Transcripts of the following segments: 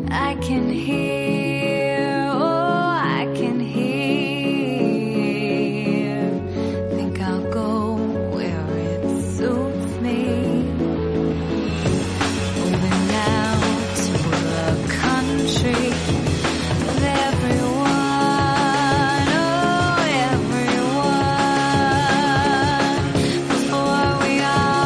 I can hear, oh, I can hear. Think I'll go where it suits me. Moving out to the country with everyone, oh, everyone, before we all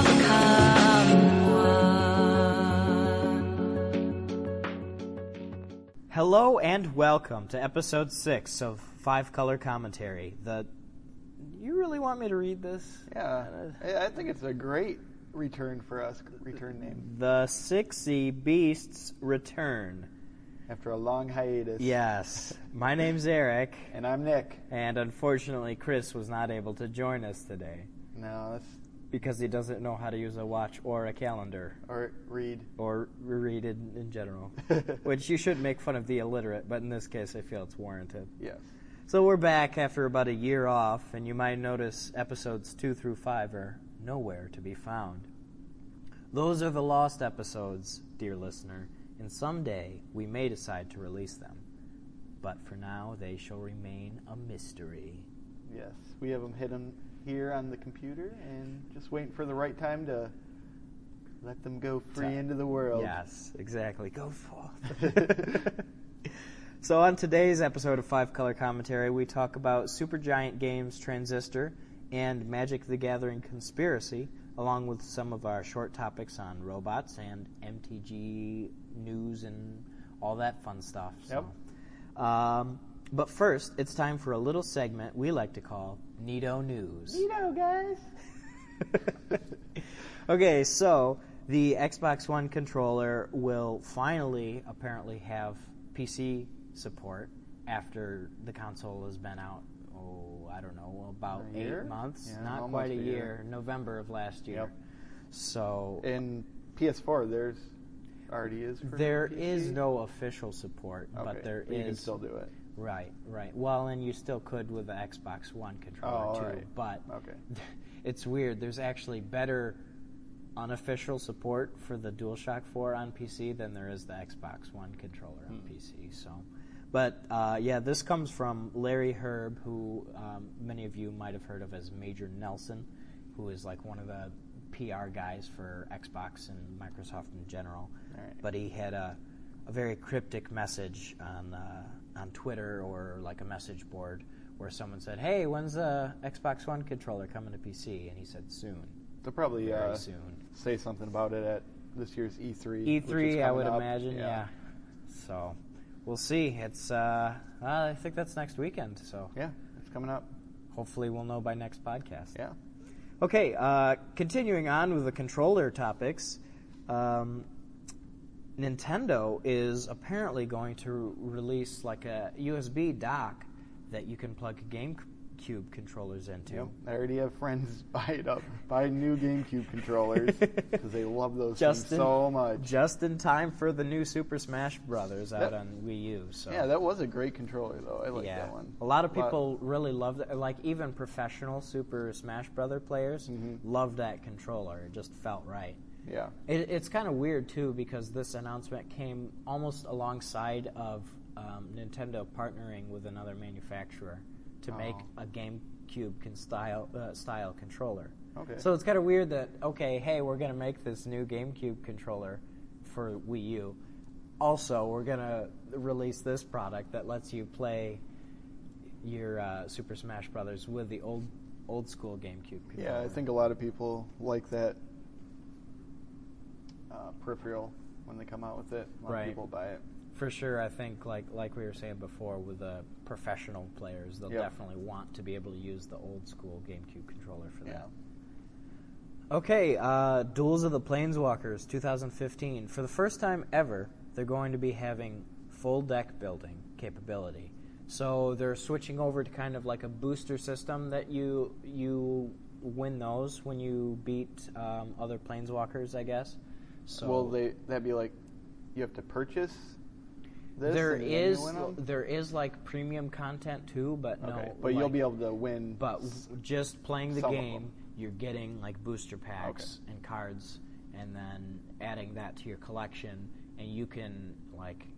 become one. Hello and welcome to episode 6 of Five Color Commentary. You really want me to read this? Yeah, I think it's a great return for us, return name. The Sixy Beasts return. After a long hiatus. Yes. My name's Eric. And I'm Nick. And unfortunately, Chris was not able to join us today. No, that's... Because he doesn't know how to use a watch or a calendar. Or read. Or read it in general. Which you should make fun of the illiterate, but in this case I feel it's warranted. Yes. So we're back after about a year off, and you might notice episodes 2 through 5 are nowhere to be found. Those are the lost episodes, dear listener, and someday we may decide to release them. But for now, they shall remain a mystery. Yes, we have them hidden here on the computer and just waiting for the right time to let them go free into the world. Yes, exactly. Go forth. So on today's episode of Five Color Commentary, we talk about Supergiant Games Transistor and Magic the Gathering Conspiracy, along with some of our short topics on robots and MTG news and all that fun stuff. Yep. But first, it's time for a little segment we like to call Neato News. Neato, guys! Okay, so the Xbox One controller will finally apparently have PC support after the console has been out, about 8 months. Yeah, not quite a year. November of last year. Yep. So in PS4, there's already is for there PC? is no official support, Okay, but there you is. can still do it. Right. Well, and you still could with the Xbox One controller too. Right. But okay. It's weird. There's actually better unofficial support for the DualShock 4 on PC than there is the Xbox One controller on PC. So, but this comes from Larry Herb, who many of you might have heard of as Major Nelson, who is like one of the PR guys for Xbox and Microsoft in general. All right. But he had a very cryptic message on Twitter or like a message board where someone said, "Hey, when's the Xbox One controller coming to PC?" And he said, "Soon." They'll probably Very soon. say something about it at this year's E3. E3, I would up. imagine, yeah. So, we'll see. It's, I think that's next weekend, so. Yeah, it's coming up. Hopefully we'll know by next podcast. Yeah. Okay, continuing on with the controller topics, Nintendo is apparently going to release like a USB dock that you can plug GameCube controllers into. Yep. I already have friends buy new GameCube controllers because they love those things so much. Just in time for the new Super Smash Brothers out on Wii U. So. Yeah, that was a great controller though. I like that one. A lot of people really loved it. Like even professional Super Smash Brother players loved that controller. It just felt right. Yeah. It's kind of weird too because this announcement came almost alongside of Nintendo partnering with another manufacturer to make a GameCube style controller. Okay. So it's kind of weird that, okay, hey, we're going to make this new GameCube controller for Wii U. Also, we're going to release this product that lets you play your Super Smash Brothers with the old school GameCube controller. Yeah, I think a lot of people like that peripheral when they come out with it. A lot of people buy it. For sure, I think like we were saying before with the professional players, they'll definitely want to be able to use the old school GameCube controller for that. Okay, Duels of the Planeswalkers 2015. For the first time ever, they're going to be having full deck building capability. So they're switching over to kind of like a booster system that you win those when you beat other Planeswalkers, I guess. So will that be like you have to purchase this? There is like premium content too, but no. But you'll be able to win. But just playing the some game, you're getting like booster packs and cards, and then adding that to your collection, and you can like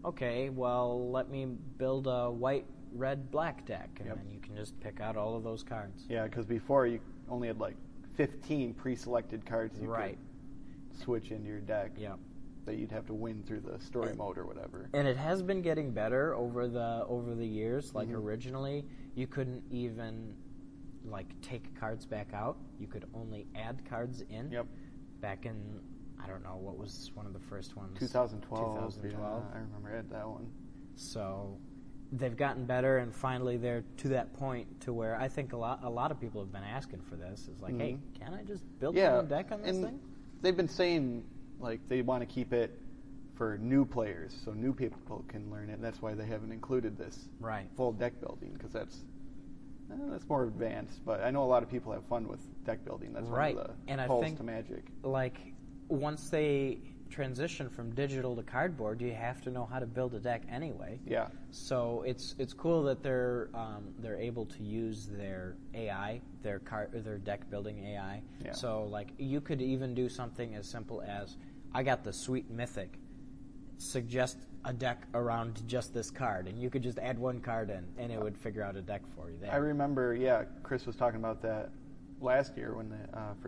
okay, well, let me build a white, red, black deck, and Yep. then you can just pick out all of those cards. Yeah, because before you only had like 15 pre-selected cards you Right. could switch into your deck. Yeah. That you'd have to win through the story mode or whatever. And it has been getting better over the years. Like Mhm. originally, you couldn't even like take cards back out. You could only add cards in. Yep. Back in, I don't know, what was one of the first ones? 2012. 2012. Yeah, I remember I had that one. So they've gotten better, and finally they're to that point to where I think a lot of people have been asking for this. Is like, hey, can I just build my own deck on this and thing? they've been saying like they want to keep it for new players, so new people can learn it. And that's why they haven't included this Right. full deck building, because that's more advanced. But I know a lot of people have fun with deck building. That's Right. one of the And I pulls think to Magic. like once they transition from digital to cardboard, you have to know how to build a deck anyway. Yeah. So it's cool that they're able to use their AI, their deck building AI. Yeah. So like you could even do something as simple as, I got the sweet mythic, suggest a deck around just this card, and you could just add one card in, and it would figure out a deck for you there. I remember, Chris was talking about that last year when for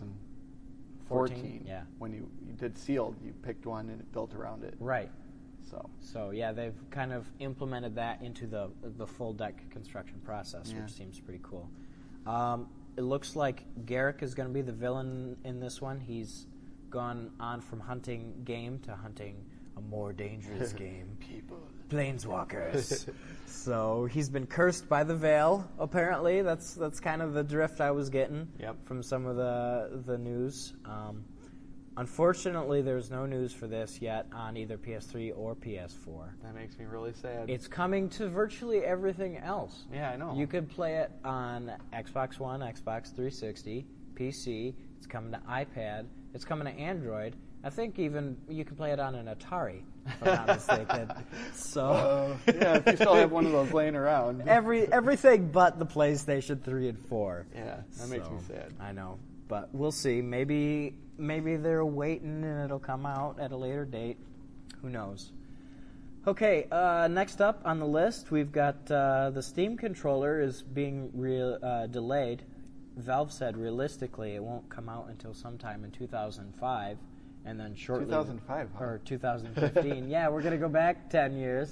2014. yeah. When you did sealed, you picked one and it built around it. Right. So yeah, they've kind of implemented that into the full deck construction process, Yeah. which seems pretty cool. It looks like Garrick is going to be the villain in this one. He's gone on from hunting game to hunting a more dangerous game. people. Planeswalkers. So he's been cursed by the Veil, apparently. That's kind of the drift I was getting from some of the news. Unfortunately, there's no news for this yet on either PS3 or PS4. That makes me really sad. It's coming to virtually everything else. Yeah, I know. You could play it on Xbox One, Xbox 360, PC. It's coming to iPad. It's coming to Android. I think even you can play it on an Atari, if I'm not mistaken. So if you still have one of those laying around. everything but the PlayStation 3 and 4. Yeah, that makes me sad. I know, but we'll see. Maybe they're waiting and it'll come out at a later date. Who knows? Okay, next up on the list, we've got the Steam controller is being delayed. Valve said realistically it won't come out until sometime in 2005, and then shortly 2005, huh? or 2015. Yeah, we're gonna go back 10 years,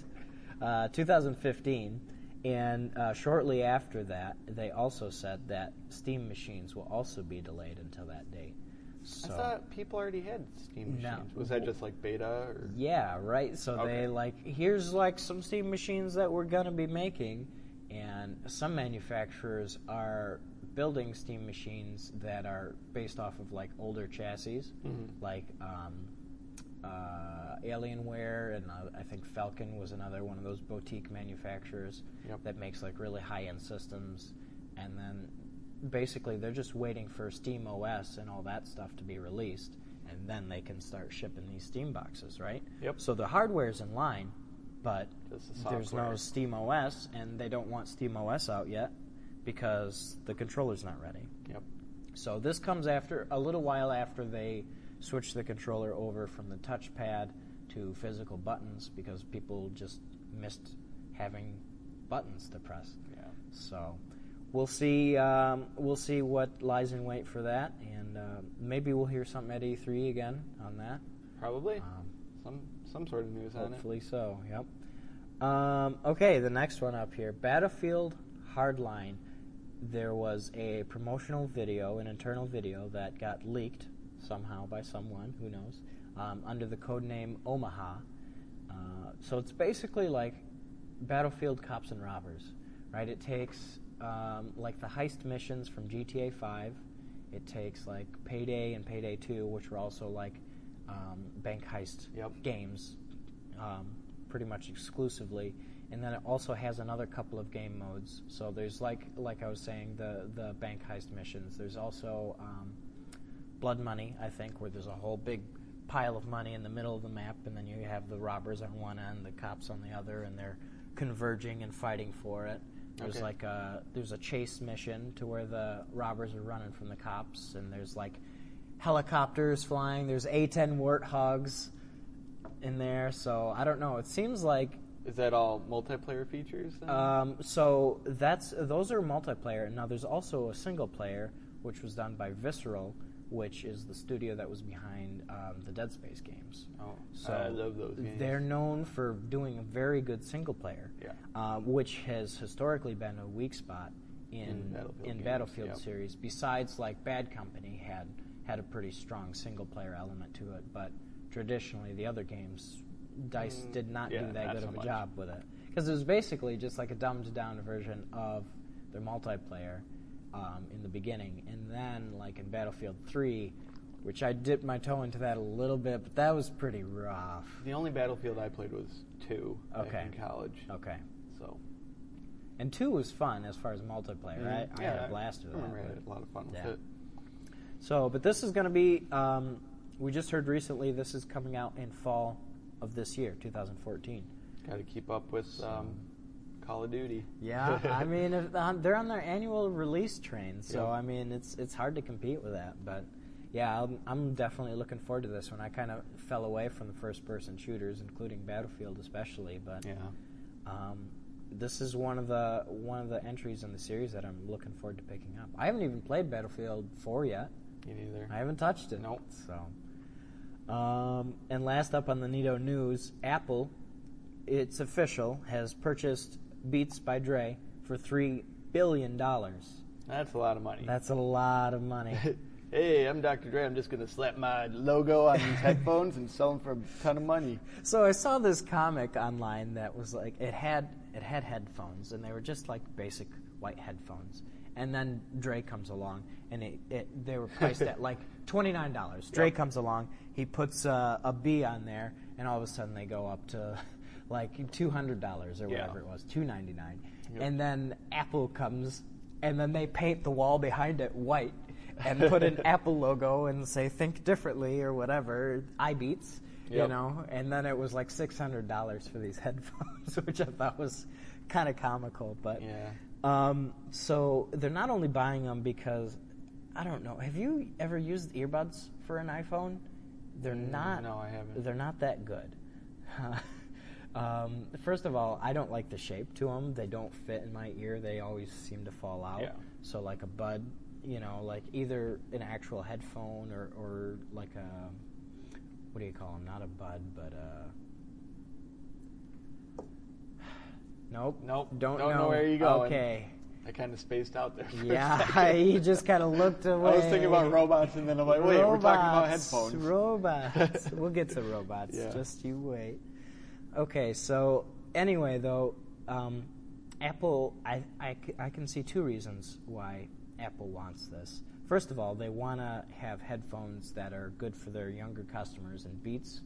2015, and shortly after that, they also said that Steam machines will also be delayed until that date. So, I thought people already had Steam machines. No. Was that just like beta? Or? yeah, right. So Okay. they here's some Steam machines that we're gonna be making, and some manufacturers are building Steam machines that are based off of older chassis, like Alienware, and I think Falcon was another one of those boutique manufacturers that makes really high-end systems, and then basically they're just waiting for Steam OS and all that stuff to be released, and then they can start shipping these Steam boxes, right? Yep. So the hardware's in line, but Just the there's no software. Steam OS, and they don't want Steam OS out yet because the controller's not ready. Yep. So this comes after a little while after they switched the controller over from the touchpad to physical buttons because people just missed having buttons to press. Yeah. So we'll see. We'll see what lies in wait for that, and maybe we'll hear something at E3 again on that. Probably. Some sort of news on it. Hopefully so. Yep. Okay, the next one up here, Battlefield Hardline. There was a promotional video, an internal video that got leaked somehow by someone, who knows, under the codename Omaha. So it's basically like Battlefield Cops and Robbers, right? It takes the heist missions from GTA 5. It takes Payday and Payday 2, which were also bank heist games, pretty much exclusively. And then it also has another couple of game modes. So there's like I was saying, the bank heist missions. There's also Blood Money, I think, where there's a whole big pile of money in the middle of the map, and then you have the robbers on one end, the cops on the other, and they're converging and fighting for it. There's there's a chase mission to where the robbers are running from the cops, and there's helicopters flying. There's A-10 warthogs. in there. So I don't know. It seems like Is that all multiplayer features then? so those are multiplayer. Now there's also a single player, which was done by Visceral, which is the studio that was behind the Dead Space games. Oh, so I love those games. They're known for doing a very good single player, which has historically been a weak spot in Battlefield series. Besides, like Bad Company had a pretty strong single player element to it, but traditionally the other games, DICE did not do that good of a job with it, because it was basically just like a dumbed down version of their multiplayer in the beginning, and then like in Battlefield 3, which I dipped my toe into that a little bit, but that was pretty rough. The only Battlefield I played was 2 in college. Okay. So. And 2 was fun as far as multiplayer. I had a blast with it. I remember I had a lot of fun with it. So, but this is going to be, we just heard recently, this is coming out in fall of this year, 2014. Got to keep up with Call of Duty. Yeah, I mean, they're on their annual release train, so I mean, it's hard to compete with that. But yeah, I'm definitely looking forward to this one. I kind of fell away from the first-person shooters, including Battlefield especially, but this is one of the entries in the series that I'm looking forward to picking up. I haven't even played Battlefield 4 yet. Me neither. I haven't touched it. Nope. So, and last up on the Nito news, Apple, it's official, has purchased Beats by Dre for $3 billion. That's a lot of money. That's a lot of money. Hey, I'm Dr. Dre. I'm just going to slap my logo on these headphones and sell them for a ton of money. So I saw this comic online that was like, it had headphones, and they were just like basic white headphones. And then Dre comes along, and they were priced at like $29. Dre comes along, he puts a B on there, and all of a sudden they go up to like $200 or whatever it was, $299. And then Apple comes, and then they paint the wall behind it white and put an Apple logo and say "Think Differently" or whatever, iBeats, you know. And then it was like $600 for these headphones, which I thought was kind of comical, but. So they're not only buying them because, I don't know, have you ever used earbuds for an iPhone? They're not. No, I haven't. They're not that good. First of all, I don't like the shape to them. They don't fit in my ear. They always seem to fall out. Yeah. So like a bud, you know, like either an actual headphone or like a, what do you call them? Not a bud, but Nope. Don't know where you go. Okay. I kind of spaced out there. Yeah, you just kind of looked away. I was thinking about robots, and then I'm like, wait, we're talking about headphones. Robots. We'll get to robots. Just you wait. Okay, so anyway, though, Apple, I can see two reasons why Apple wants this. First of all, they want to have headphones that are good for their younger customers, and Beats,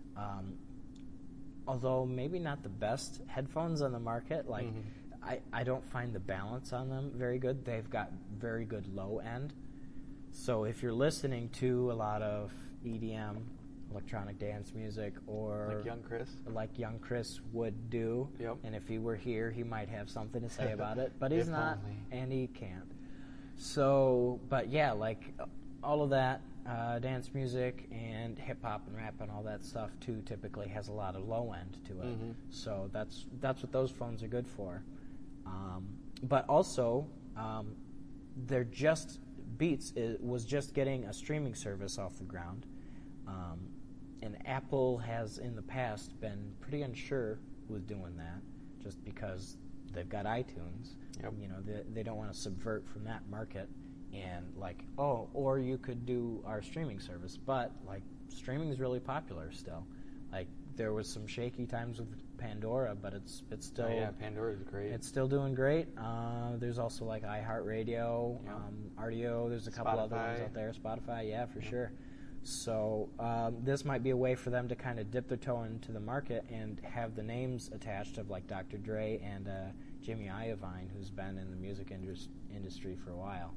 although maybe not the best headphones on the market, like I don't find the balance on them very good. They've got very good low end. So if you're listening to a lot of EDM, electronic dance music, or like young Chris would do, and if he were here, he might have something to say about it, but he's not, and he can't. So, but yeah, like all of that dance music and hip hop and rap and all that stuff too typically has a lot of low end to it. So that's what those phones are good for. But also, they're just Beats was just getting a streaming service off the ground, and Apple has in the past been pretty unsure with doing that, just because they've got iTunes. You know, they don't want to subvert from that market, and like, or you could do our streaming service, but like streaming is really popular still. Like there was some shaky times with Pandora, but it's still Pandora's great. It's still doing great. There's also like iHeartRadio, RDO. There's a couple other ones out there. Spotify, for sure. So this might be a way for them to kind of dip their toe into the market and have the names attached of like Dr. Dre and Jimmy Iovine, who's been in the music industry for a while.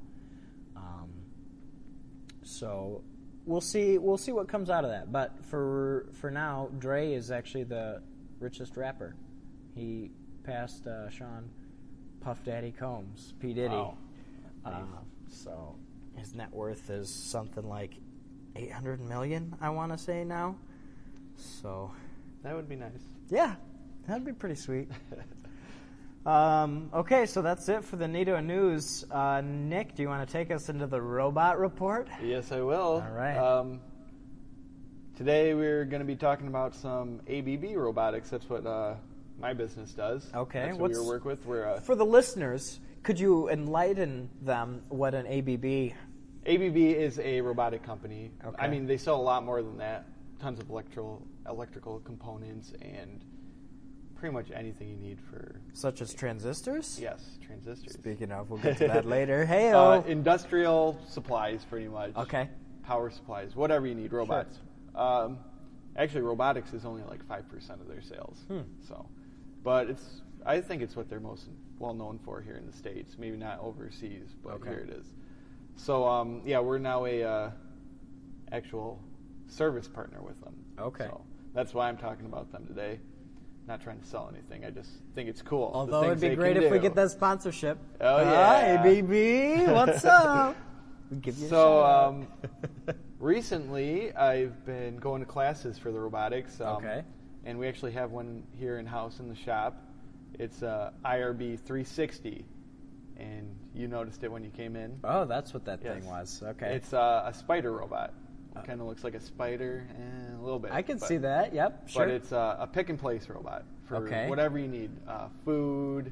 So we'll see what comes out of that. But for now, Dre is actually the richest rapper. He passed Sean Puff Daddy Combs, P. Diddy. Wow. So his net worth is something like $800 million, I want to say now. So That would be nice. Yeah, that'd be pretty sweet. Okay, so that's it for the Nito News. Nick, do you want to take us into the robot report? Yes, I will. All right. Today we're going to be talking about some ABB robotics. That's what my business does. Okay. That's what we work with. For the listeners, could you enlighten them what an ABB? ABB is a robotic company. Okay. I mean, they sell a lot more than that. Tons of electrical components and pretty much anything you need for... Such as transistors? Yes, transistors. Speaking of, we'll get to that later. Hey-o. Industrial supplies, pretty much. Okay. Power supplies, whatever you need, robots. Sure. Actually, robotics is only like 5% of their sales. So, but I think it's what they're most well known for here in the States. Maybe not overseas, but here it is. So, we're now a actual service partner with them. Okay. So that's why I'm talking about them today. Not trying to sell anything. I just think it's cool. Although it'd be great if we get that sponsorship. Oh, yeah. Hi, ABB. What's up? We'll give you a shout out. Recently, I've been going to classes for the robotics. Okay. And we actually have one here in-house in the shop. It's IRB 360. And you noticed it when you came in. Oh, that's what that thing was. Okay. It's a spider robot. It kind of looks like a spider, a little bit. I can see that. Yep, sure. But it's a pick-and-place robot for whatever you need. Food,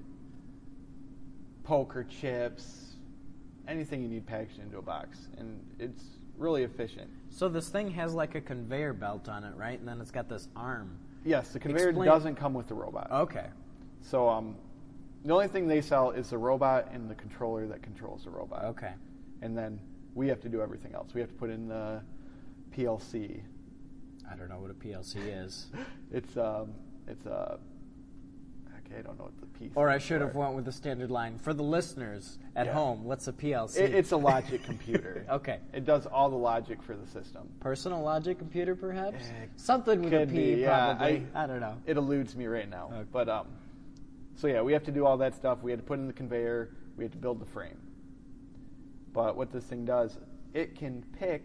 poker chips, anything you need packaged into a box. And it's really efficient. So this thing has like a conveyor belt on it, right? And then it's got this arm. Yes, the conveyor doesn't come with the robot. Okay. So the only thing they sell is the robot and the controller that controls the robot. Okay. And then we have to do everything else. We have to put in the PLC. I don't know what a PLC is. It's a okay, I don't know what the piece. Or I should have went with the standard line for the listeners at home. What's a PLC? It's a logic computer. Okay. It does all the logic for the system. Personal logic computer, perhaps. Something with a P, probably. I don't know. It eludes me right now. Okay. But so yeah, we have to do all that stuff. We had to put in the conveyor. We had to build the frame. But what this thing does, it can pick.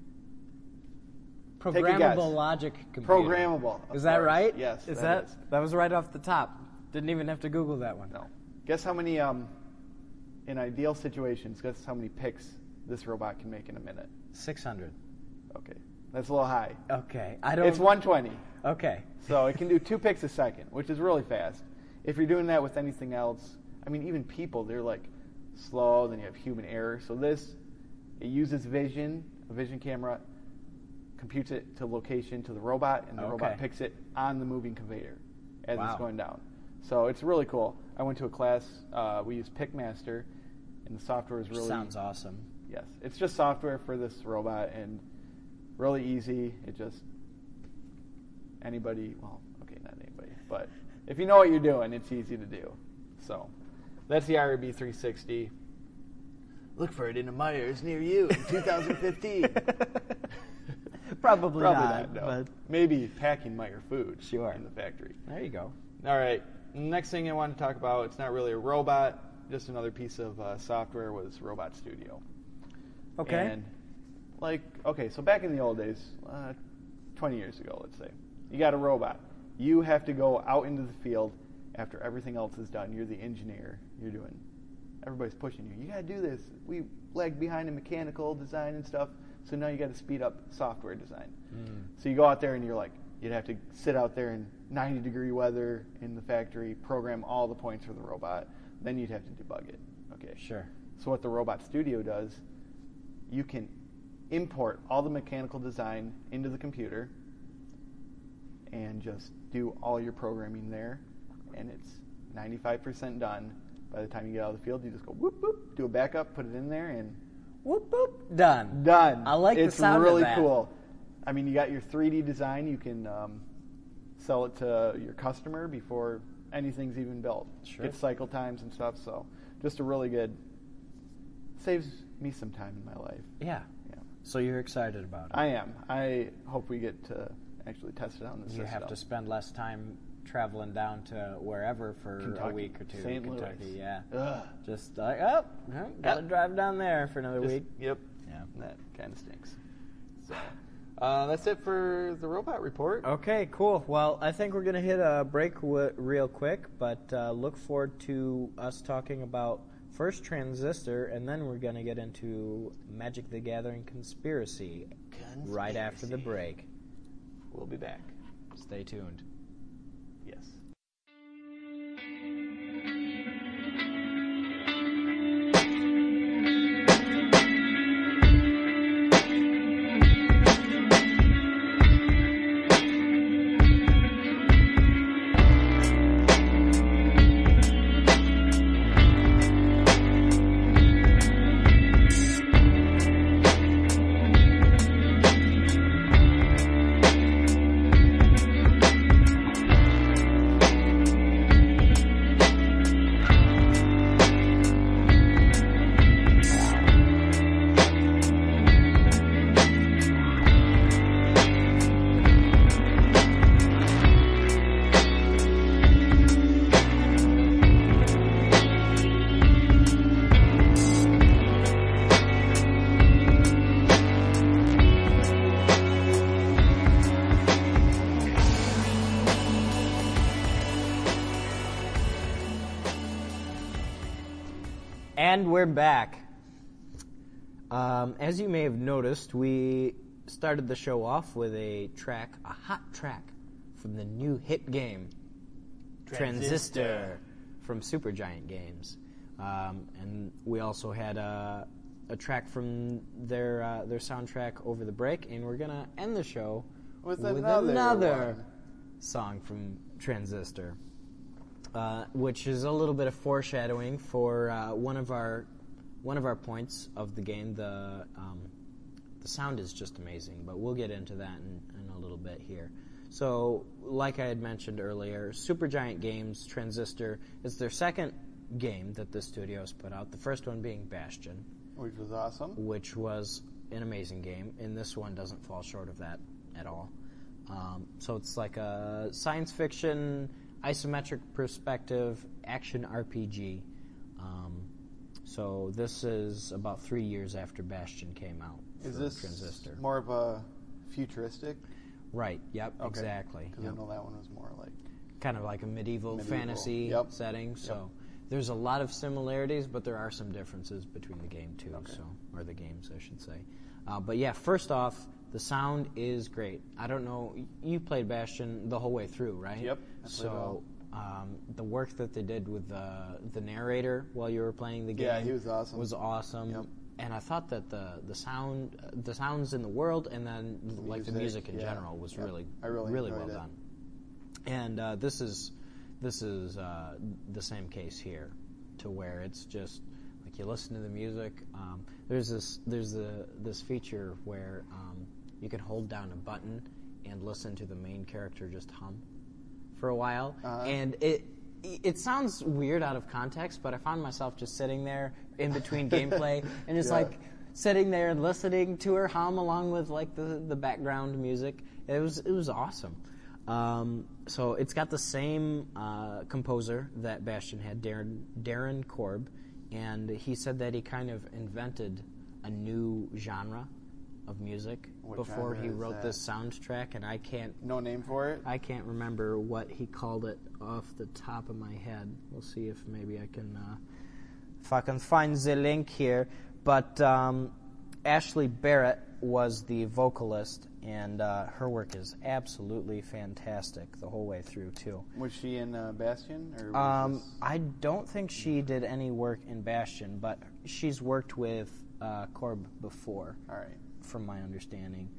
Programmable logic computer. Programmable. Is that right? Yes. That was right off the top. Didn't even have to Google that one. No. Guess how many, in ideal situations, guess how many picks this robot can make in a minute? 600. Okay. That's a little high. Okay. It's 120. Okay. So it can do 2 picks a second, which is really fast. If you're doing that with anything else, I mean, even people, they're like slow, then you have human error. So it uses a vision camera, computes it to location to the robot, and the robot picks it on the moving conveyor as it's going down. So it's really cool. I went to a class, we used Pickmaster, and the software is really... Sounds awesome. Yes. It's just software for this robot, and really easy. It just... not anybody, but if you know what you're doing, it's easy to do. So that's the IRB 360. Look for it in a Myers near you in 2015. Probably not, no. But maybe packing Meyer food in the factory. There you go. All right. Next thing I want to talk about, it's not really a robot, just another piece of software, was Robot Studio. Okay. And so back in the old days, 20 years ago, let's say, you got a robot. You have to go out into the field after everything else is done. You're the engineer. Everybody's pushing you. You got to do this. We lagged behind in mechanical design and stuff. So now you got to speed up software design. So you go out there and you'd have to sit out there in 90-degree weather in the factory, program all the points for the robot. Then you'd have to debug it. Okay. Sure. So what the Robot Studio does, you can import all the mechanical design into the computer and just do all your programming there, and it's 95% done. By the time you get out of the field, you just go whoop, whoop, do a backup, put it in there, and whoop, whoop, done. I like the sound really of that. cool. I mean, you got your 3D design. You can sell it to your customer before anything's even built. Sure. Get cycle times and stuff. So just a really good, saves me some time in my life. Yeah. So you're excited about it? I am. I hope we get to actually test it out in the system. You have to spend less time traveling down to wherever for Kentucky, a week or two. St. Kentucky, Louis. Yeah. Ugh. Just gotta drive down there for another week. Yep. Yeah. That kind of stinks. So, That's it for the robot report. Okay, cool. Well, I think we're going to hit a break real quick, but look forward to us talking about first Transistor, and then we're going to get into Magic the Gathering Conspiracy right after the break. We'll be back. Stay tuned. Yes. And we're back. As you may have noticed, we started the show off with a hot track from the new hit game, Transistor, from Supergiant Games. And we also had a track from their soundtrack over the break, and we're going to end the show with another song from Transistor. Which is a little bit of foreshadowing for one of our points of the game. The sound is just amazing, but we'll get into that in a little bit here. So, like I had mentioned earlier, Supergiant Games Transistor is their second game that the studio has put out. The first one being Bastion, which was awesome. Which was an amazing game, and this one doesn't fall short of that at all. So it's like a science fiction, isometric perspective action RPG. So this is about 3 years after Bastion came out. Is this Transistor more of a futuristic? Right. Yep. Okay. Exactly. Because I know that one was more like kind of like a medieval fantasy setting. So there's a lot of similarities, but there are some differences between the game too. Okay. Or the games, I should say. But yeah, first off, the sound is great. I don't know, you played Bastion the whole way through, right? Yep. So the work that they did with the narrator while you were playing the game, he was awesome. Was awesome. Yep. And I thought that the sounds in the world, and then the music in general was really well done. And this is the same case here, to where it's just like you listen to the music. There's this feature where you can hold down a button and listen to the main character just hum for a while, and it sounds weird out of context, but I found myself just sitting there in between gameplay and just like sitting there and listening to her hum along with like the background music. It was awesome. So it's got the same composer that Bastion had, Darren Korb, and he said that he kind of invented a new genre of music before he wrote this soundtrack, and I can't... No name for it? I can't remember what he called it off the top of my head. We'll see if maybe I can... if I can find the link here. But Ashley Barrett was the vocalist, and her work is absolutely fantastic the whole way through, too. Was she in Bastion? Or was I don't think she did any work in Bastion, but she's worked with Korb before. All right. From my understanding.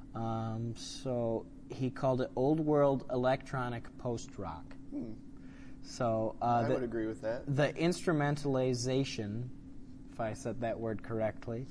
So he called it Old World Electronic Post-Rock. So I would agree with that. The instrumentalization, if I said that word correctly,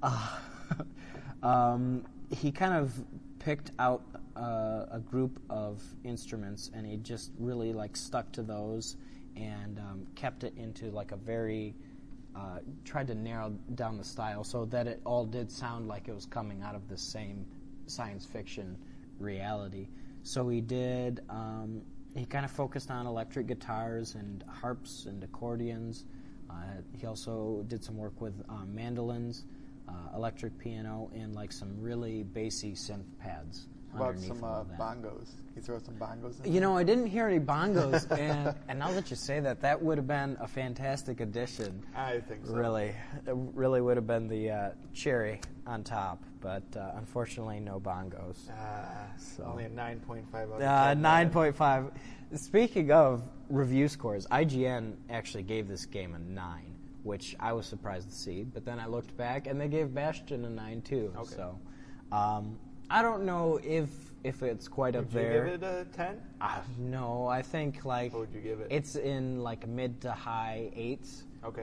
he kind of picked out a group of instruments, and he just really like stuck to those and kept it into like a very... tried to narrow down the style so that it all did sound like it was coming out of the same science fiction reality. So he did, he kind of focused on electric guitars and harps and accordions. He also did some work with mandolins. electric piano, and like some really bassy synth pads. How about underneath some all of that. bongos? Can you throw some bongos in You there? know, I didn't hear any bongos, and now that you say that, that would have been a fantastic addition. I think so. Really, it really would have been the cherry on top, but unfortunately, no bongos. Only a 9.5 out of 10. 9.5. Speaking of review scores, IGN actually gave this game a 9, which I was surprised to see. But then I looked back, and they gave Bastion a 9 too. Okay. So I don't know if it's quite up there. Would you give it a 10? No, I think like What would you give it? it's in like mid to high 8s. Okay.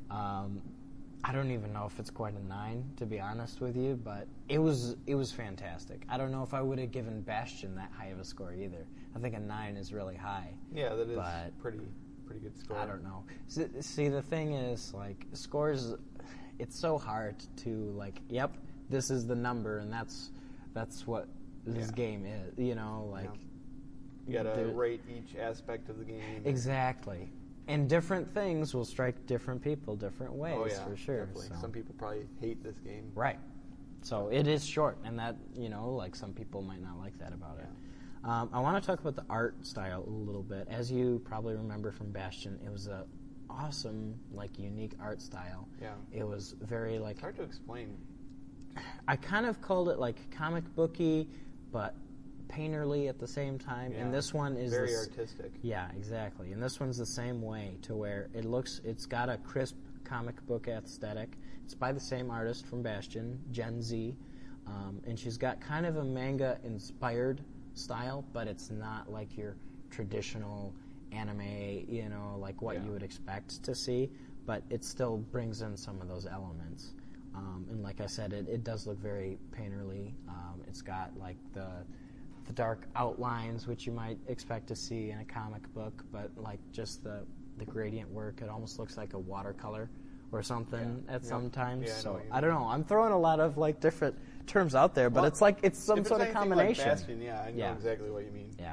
I don't even know if it's quite a 9, to be honest with you, but it was fantastic. I don't know if I would have given Bastion that high of a score either. I think a 9 is really high. Yeah, that is But pretty good score. I don't know. See, the thing is, like, scores, it's so hard to, like, yep, this is the number, and that's what this game is, you know, like. You gotta rate each aspect of the game. Exactly. And different things will strike different people different ways, for sure. Definitely. So. Some people probably hate this game. Right. So it is short, and that, you know, like some people might not like that about it. I want to talk about the art style a little bit. As you probably remember from Bastion, it was a awesome, like, unique art style. Yeah. It was very, like... It's hard to explain. I kind of called it, like, comic booky, but painterly at the same time. Yeah. And this one is... Very artistic. Yeah, exactly. And this one's the same way, to where it's got a crisp comic book aesthetic. It's by the same artist from Bastion, Gen Z. And she's got kind of a manga-inspired style, but it's not like your traditional anime, you know, like what you would expect to see. But it still brings in some of those elements. And like I said, it does look very painterly. It's got like the dark outlines, which you might expect to see in a comic book, but like just the gradient work, it almost looks like a watercolor or something at some times. Yeah, so I don't know. I'm throwing a lot of like different terms out there, but it's like it's some sort of combination. Like Bastion, I know exactly what you mean. Yeah.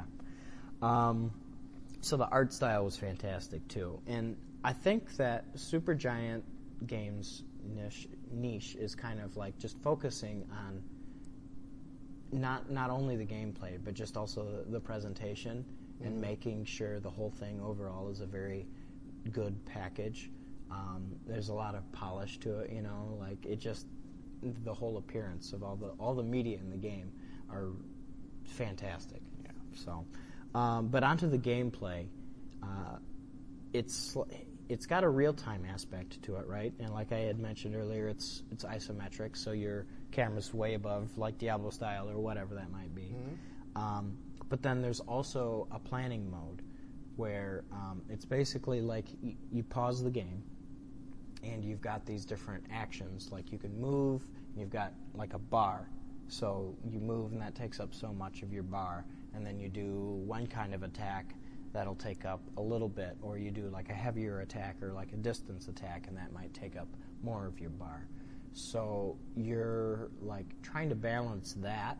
So the art style was fantastic too, and I think that Supergiant Games niche is kind of like just focusing on not only the gameplay, but just also the presentation and making sure the whole thing overall is a very good package. There's a lot of polish to it, you know, like it just the whole appearance of all the media in the game are fantastic. Yeah. So, but onto the gameplay, it's got a real-time aspect to it, right? And like I had mentioned earlier, it's isometric, so your camera's way above, like Diablo style or whatever that might be. But then there's also a planning mode where it's basically like you pause the game and you've got these different actions. Like you can move, and you've got like a bar. So you move and that takes up so much of your bar, and then you do one kind of attack that'll take up a little bit, or you do like a heavier attack or like a distance attack, and that might take up more of your bar. So you're like trying to balance that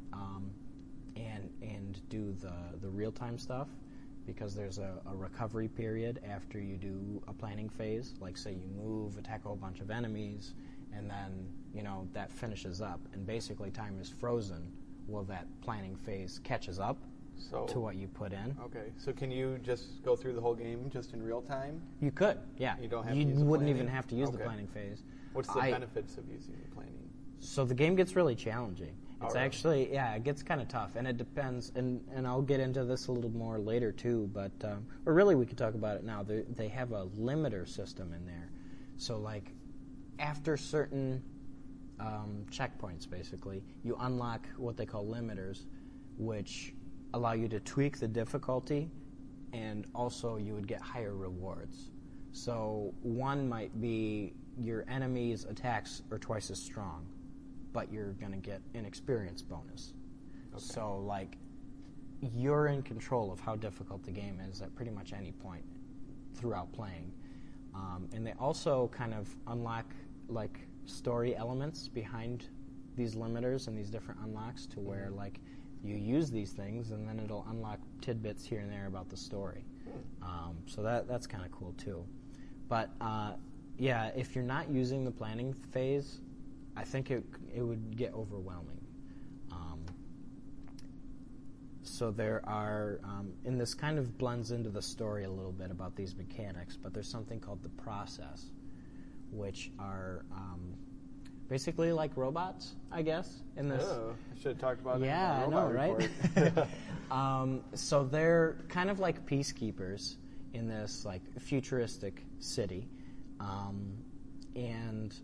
and do the real-time stuff, because there's a recovery period after you do a planning phase. Like say you move, attack a whole bunch of enemies, and then, you know, that finishes up, and basically time is frozen while that planning phase catches up to what you put in. Okay, so can you just go through the whole game just in real time? You could, yeah. You don't have you to use the wouldn't planning? even have to use the planning phase. What's the benefits of using the planning? So the game gets really challenging. It's really? actually, it gets kind of tough, and it depends, and I'll get into this a little more later too, but, or really we could talk about it now. They have a limiter system in there. So like, after certain checkpoints, basically, you unlock what they call limiters, which allow you to tweak the difficulty, and also you would get higher rewards. So one might be your enemy's attacks are twice as strong, but you're going to get an experience bonus. Okay. So, like, you're in control of how difficult the game is at pretty much any point throughout playing. And they also kind of unlock, like, story elements behind these limiters and these different unlocks to where, like, you use these things and then it'll unlock tidbits here and there about the story. So that's kind of cool, too. But, if you're not using the planning phase, I think it would get overwhelming. So there are, and this kind of blends into the story a little bit about these mechanics, but there's something called the process, which are basically like robots, I guess. In this, I should have talked about it. Yeah, in the I know, robot right? So they're kind of like peacekeepers in this like futuristic city, and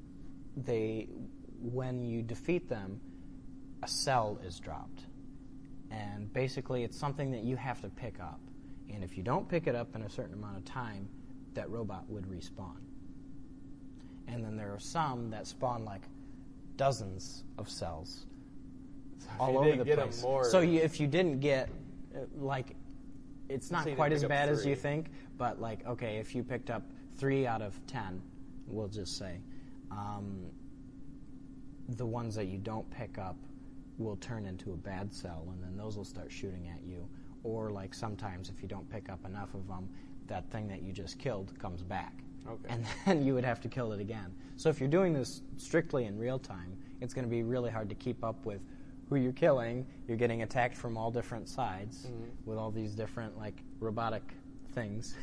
when you defeat them, a cell is dropped. And basically, it's something that you have to pick up. And if you don't pick it up in a certain amount of time, that robot would respawn. And then there are some that spawn like dozens of cells all over the place. So if you didn't get, it's not quite as bad as you think, but like, okay, if you picked up 3 out of 10, we'll just say, the ones that you don't pick up will turn into a bad cell, and then those will start shooting at you. Or like sometimes if you don't pick up enough of them, that thing that you just killed comes back. Okay. And then you would have to kill it again. So if you're doing this strictly in real time, it's going to be really hard to keep up with who you're killing. You're getting attacked from all different sides with all these different like robotic things.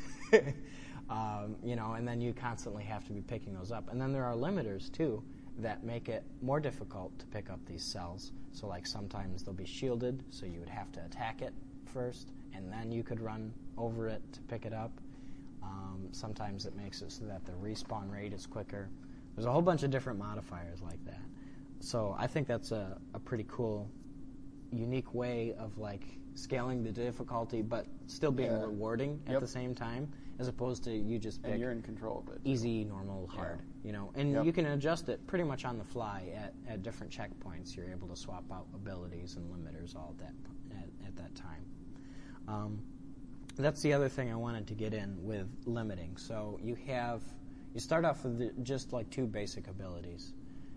And then you constantly have to be picking those up. And then there are limiters too that make it more difficult to pick up these cells. So like sometimes they'll be shielded, so you would have to attack it first, and then you could run over it to pick it up. Sometimes it makes it so that the respawn rate is quicker. There's a whole bunch of different modifiers like that. So I think that's a pretty cool, unique way of like scaling the difficulty, but still being rewarding at the same time, as opposed to you just pick and you're in control of it. Easy, normal, hard, and you can adjust it pretty much on the fly at different checkpoints. You're able to swap out abilities and limiters all at that time. That's the other thing I wanted to get in with limiting. So you start off with just like 2 basic abilities.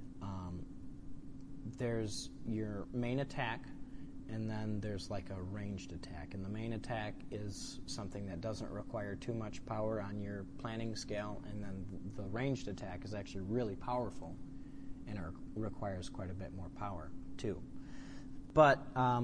There's your main attack, and then there's like a ranged attack. And the main attack is something that doesn't require too much power on your planning scale, and then the ranged attack is actually really powerful, and it requires quite a bit more power too. But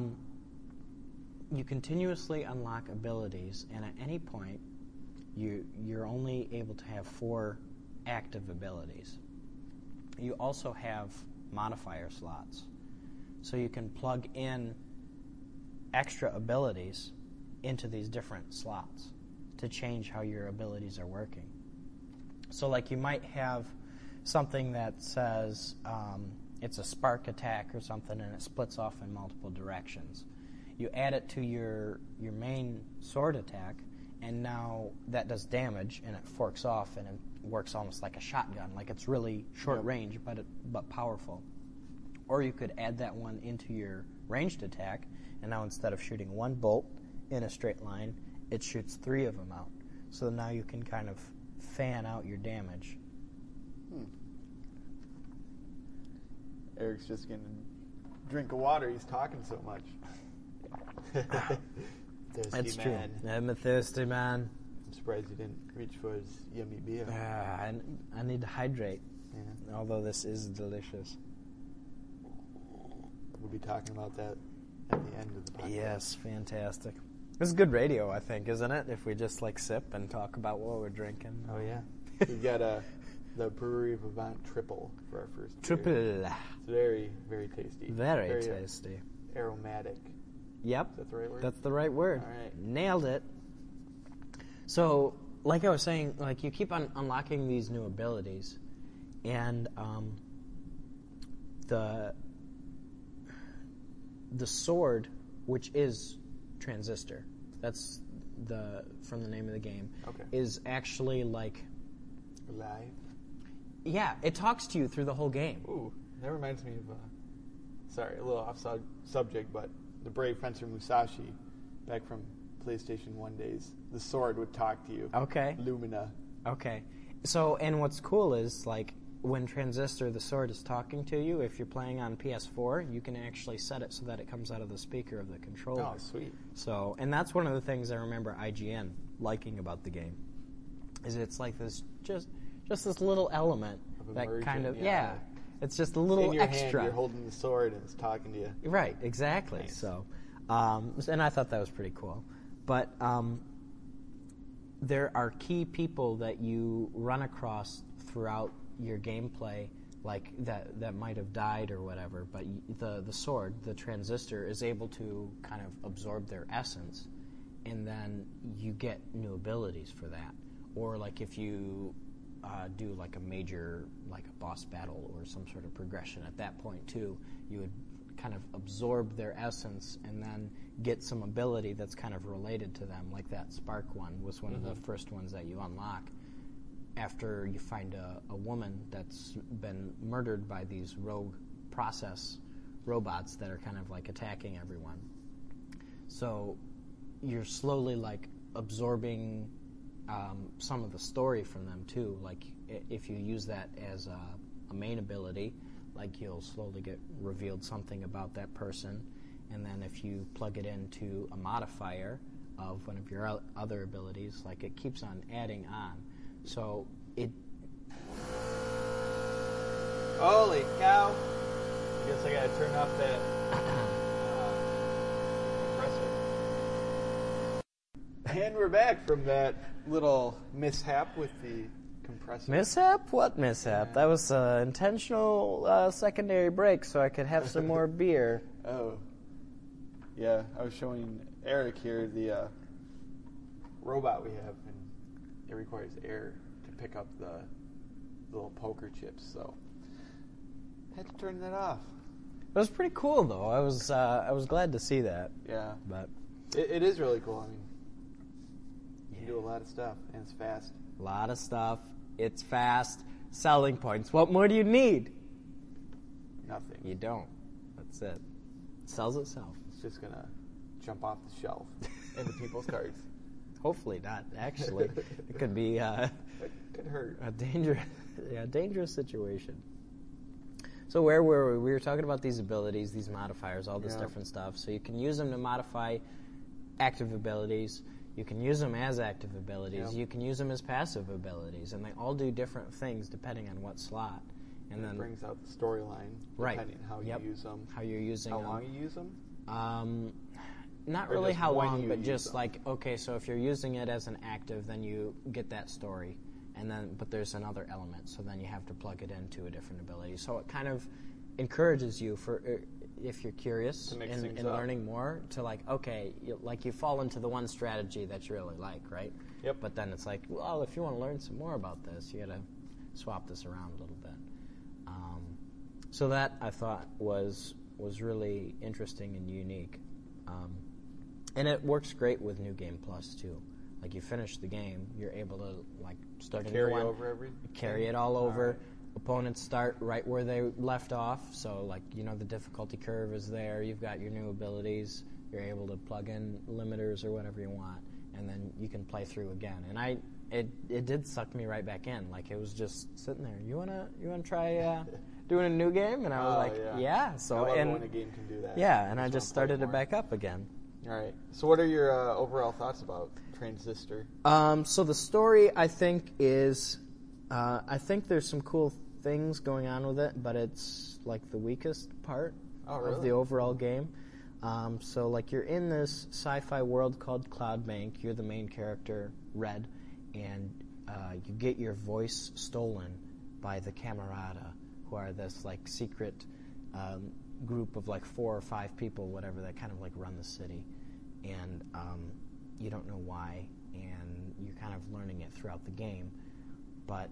you continuously unlock abilities, and at any point, you're only able to have 4 active abilities. You also have modifier slots, so you can plug in extra abilities into these different slots to change how your abilities are working. So like you might have something that says it's a spark attack or something, and it splits off in multiple directions. You add it to your main sword attack, and now that does damage, and it forks off, and it works almost like a shotgun. Like it's really short range, but powerful. Or you could add that one into your ranged attack, and now instead of shooting 1 bolt in a straight line, it shoots 3 of them out. So now you can kind of fan out your damage. Eric's just getting a drink of water. He's talking so much. That's true. I'm a thirsty man. I'm surprised you didn't reach for his yummy beer. I need to hydrate, although this is delicious. We'll be talking about that at the end of the podcast. Yes, fantastic. This is good radio, I think, isn't it? If we just like sip and talk about what we're drinking. Oh yeah, we've got the Brewery Vivant Triple for our first Triple. Beer. It's very, very tasty. Very tasty. Aromatic. Yep. Is that the right word? That's the right word. All right. Nailed it. So, like I was saying, like you keep on unlocking these new abilities, and the sword, which is Transistor, that's from the name of the game, is actually like alive. Yeah, it talks to you through the whole game. Ooh, that reminds me of sorry, a little off subject, but the Brave Fencer Musashi, back from PlayStation 1 days, the sword would talk to you. Okay. Lumina. Okay. So, and what's cool is, like, when Transistor, the sword, is talking to you, if you're playing on PS4, you can actually set it so that it comes out of the speaker of the controller. Oh, sweet. So, and that's one of the things I remember IGN liking about the game, is it's like this, just this little element that kind of, It's just a little in your extra. hand, you're holding the sword and it's talking to you. Right, exactly. Nice. So, and I thought that was pretty cool. But there are key people that you run across throughout your gameplay, like that might have died or whatever. But the sword, the transistor, is able to kind of absorb their essence, and then you get new abilities for that. Or like if you do like a major, like a boss battle or some sort of progression at that point too, you would kind of absorb their essence and then get some ability that's kind of related to them, like that spark one was one of the first ones that you unlock after you find a woman that's been murdered by these rogue process robots that are kind of like attacking everyone. So you're slowly like absorbing some of the story from them too. Like if you use that as a main ability, like you'll slowly get revealed something about that person, and then if you plug it into a modifier of one of your other abilities, like it keeps on adding on. So it... Holy cow! I guess I gotta turn off that compressor. And we're back from that little mishap with the compressor. Mishap? What mishap? That was an intentional secondary break so I could have some more beer. Oh. Yeah, I was showing Eric here the robot we have, and it requires air to pick up the little poker chips, so I had to turn that off. It was pretty cool, though. I was glad to see that. Yeah. But it is really cool. I mean, you can do a lot of stuff, and it's fast. A lot of stuff. It's fast. Selling points. What more do you need? Nothing. You don't. That's it. It sells itself. It's just going to jump off the shelf into people's carts. Hopefully not, actually. It could be It could hurt. a dangerous situation. So where were we? We were talking about these abilities, these modifiers, all this different stuff. So you can use them to modify active abilities. You can use them as active abilities. Yep. You can use them as passive abilities. And they all do different things depending on what slot. And then it brings out the storyline, depending on how you use them. How you're using them. How long you use them? Not Or really just how when long, you but use just them. like, okay, so if you're using it as an active, then you get that story. And then, but there's another element, so then you have to plug it into a different ability. So it kind of encourages you, for if you're curious in learning more, to like, okay, you fall into the one strategy that you really like, right? Yep. But then it's like, well, if you want to learn some more about this, you got to swap this around a little bit. So that I thought was really interesting and unique. And it works great with New Game Plus too. Like you finish the game, you're able to like start a new one, over everything? carry it all over. Right. Opponents start right where they left off, so like the difficulty curve is there. You've got your new abilities. You're able to plug in limiters or whatever you want, and then you can play through again. And it did suck me right back in. Like it was just sitting there. You wanna try doing a new game? And I was yeah. So I love when a game can do that. Yeah, and I just started it back up again. All right. So what are your overall thoughts about Transistor? So the story, I think, is... I think there's some cool things going on with it, but it's like the weakest part of the overall game. So like you're in this sci-fi world called Cloud Bank. You're the main character, Red, and you get your voice stolen by the Camerata, who are this like secret group of like 4 or 5 people, whatever, that kind of like run the city, and you don't know why, and you're kind of learning it throughout the game. But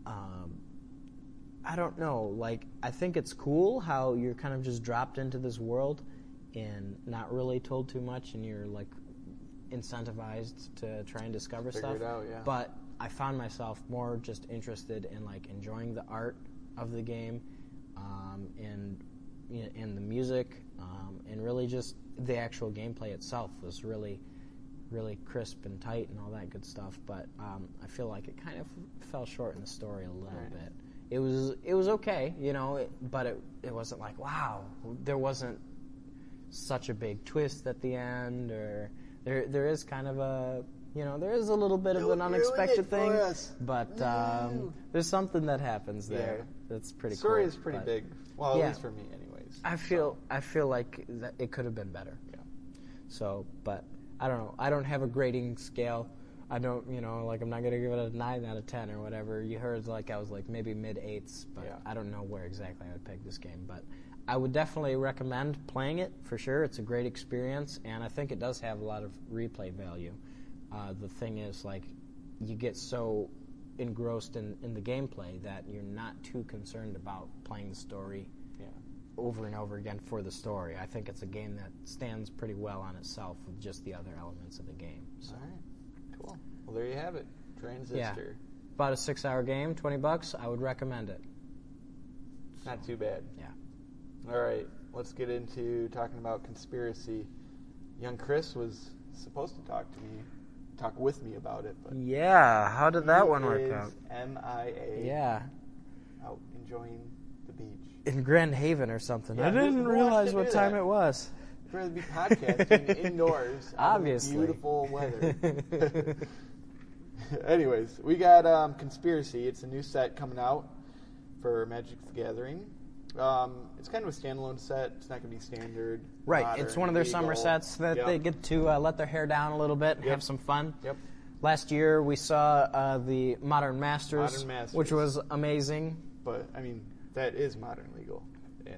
I don't know, like, I think it's cool how you're kind of just dropped into this world and not really told too much, and you're like incentivized to try and discover stuff. Figure it out, yeah. But I found myself more just interested in like enjoying the art of the game, and in the music, and really just the actual gameplay itself was really crisp and tight and all that good stuff. But I feel like it kind of fell short in the story a little bit. It was okay, but it wasn't like, wow, there wasn't such a big twist at the end, or there is kind of a there is a little bit of an unexpected thing, but there's something that happens there. Yeah. That's pretty cool. The story is pretty big. Well, at least for me, anyways. I feel like that it could have been better. Yeah. So, but I don't know. I don't have a grading scale. I don't, I'm not gonna give it a 9 out of 10 or whatever. You heard I was maybe mid-8s, but I don't know where exactly I would peg this game. But I would definitely recommend playing it for sure. It's a great experience, and I think it does have a lot of replay value. The thing is, you get so engrossed in the gameplay that you're not too concerned about playing the story over and over again for the story. I think it's a game that stands pretty well on itself with just the other elements of the game. So. All right. Cool. Well, there you have it. Transistor. Yeah. About a 6-hour game, $20. I would recommend it. Not too bad. Yeah. All right. Let's get into talking about Conspiracy. Young Chris was supposed to talk with me about it, but yeah. How did that one work out? MIA. Yeah. Out enjoying the beach in Grand Haven or something. Yeah, I didn't realize what time that? It was. I'd rather be podcasting indoors. Obviously. Beautiful weather. Anyways, we got Conspiracy. It's a new set coming out for Magic the Gathering. It's kind of a standalone set. It's not going to be standard. Right. Modern, it's one of their legal. Summer sets that they get to let their hair down a little bit and have some fun. Yep. Last year we saw the Modern Masters, which was amazing. But, that is Modern Legal in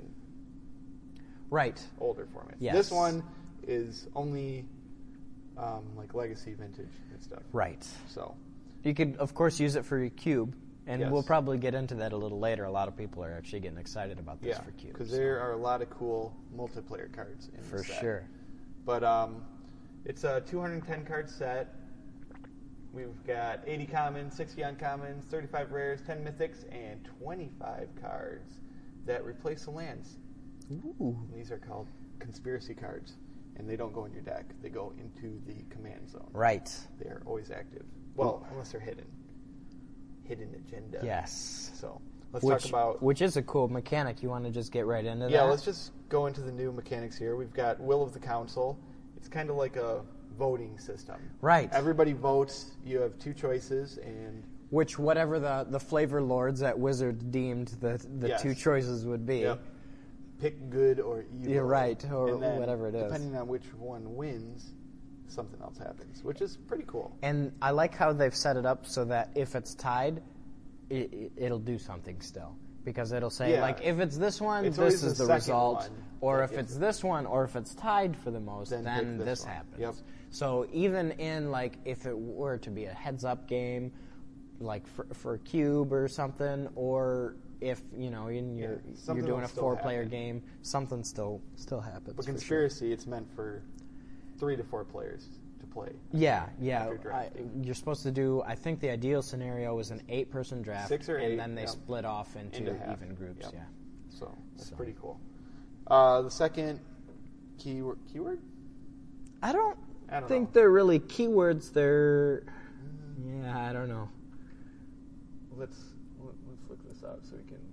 older formats. Yes. This one is only Legacy, Vintage, and stuff. Right. So you could, of course, use it for your cube. And yes. we'll probably get into that a little later. A lot of people are actually getting excited about this for cubes. Because there are a lot of cool multiplayer cards in for this set. Sure. But it's a 210-card set. We've got 80 commons, 60 uncommons, 35 rares, 10 mythics, and 25 cards that replace the lands. Ooh. And these are called Conspiracy cards. And they don't go in your deck. They go into the command zone. Right. They are always active. Well, unless they're hidden. Hidden agenda. Yes. So let's talk about... Which is a cool mechanic. You want to just get right into that? Yeah, let's just go into the new mechanics here. We've got Will of the Council. It's kind of like a voting system. Right. Everybody votes. You have two choices, and... Which, whatever the flavor lords at Wizard deemed the two choices would be. Yep. Pick good or evil. You're right, or then, whatever it is. Depending on which one wins, something else happens, which is pretty cool. And I like how they've set it up so that if it's tied, it'll do something still. Because it'll say, if it's this one, this is the result. Or if it's this one, or if it's tied for the most, then this happens. Yep. So even in, if it were to be a heads-up game, for a cube or something, or if, you're doing a 4-player game, something still happens. But Conspiracy, it's meant for 3 to 4 players to play. Yeah. You're supposed to do, I think the ideal scenario was an 8-person draft. 6 or 8. And then they split off into even groups, So, that's pretty cool. The second keyword? I don't think they're really keywords. They're, I don't know. Let's look this up so we can...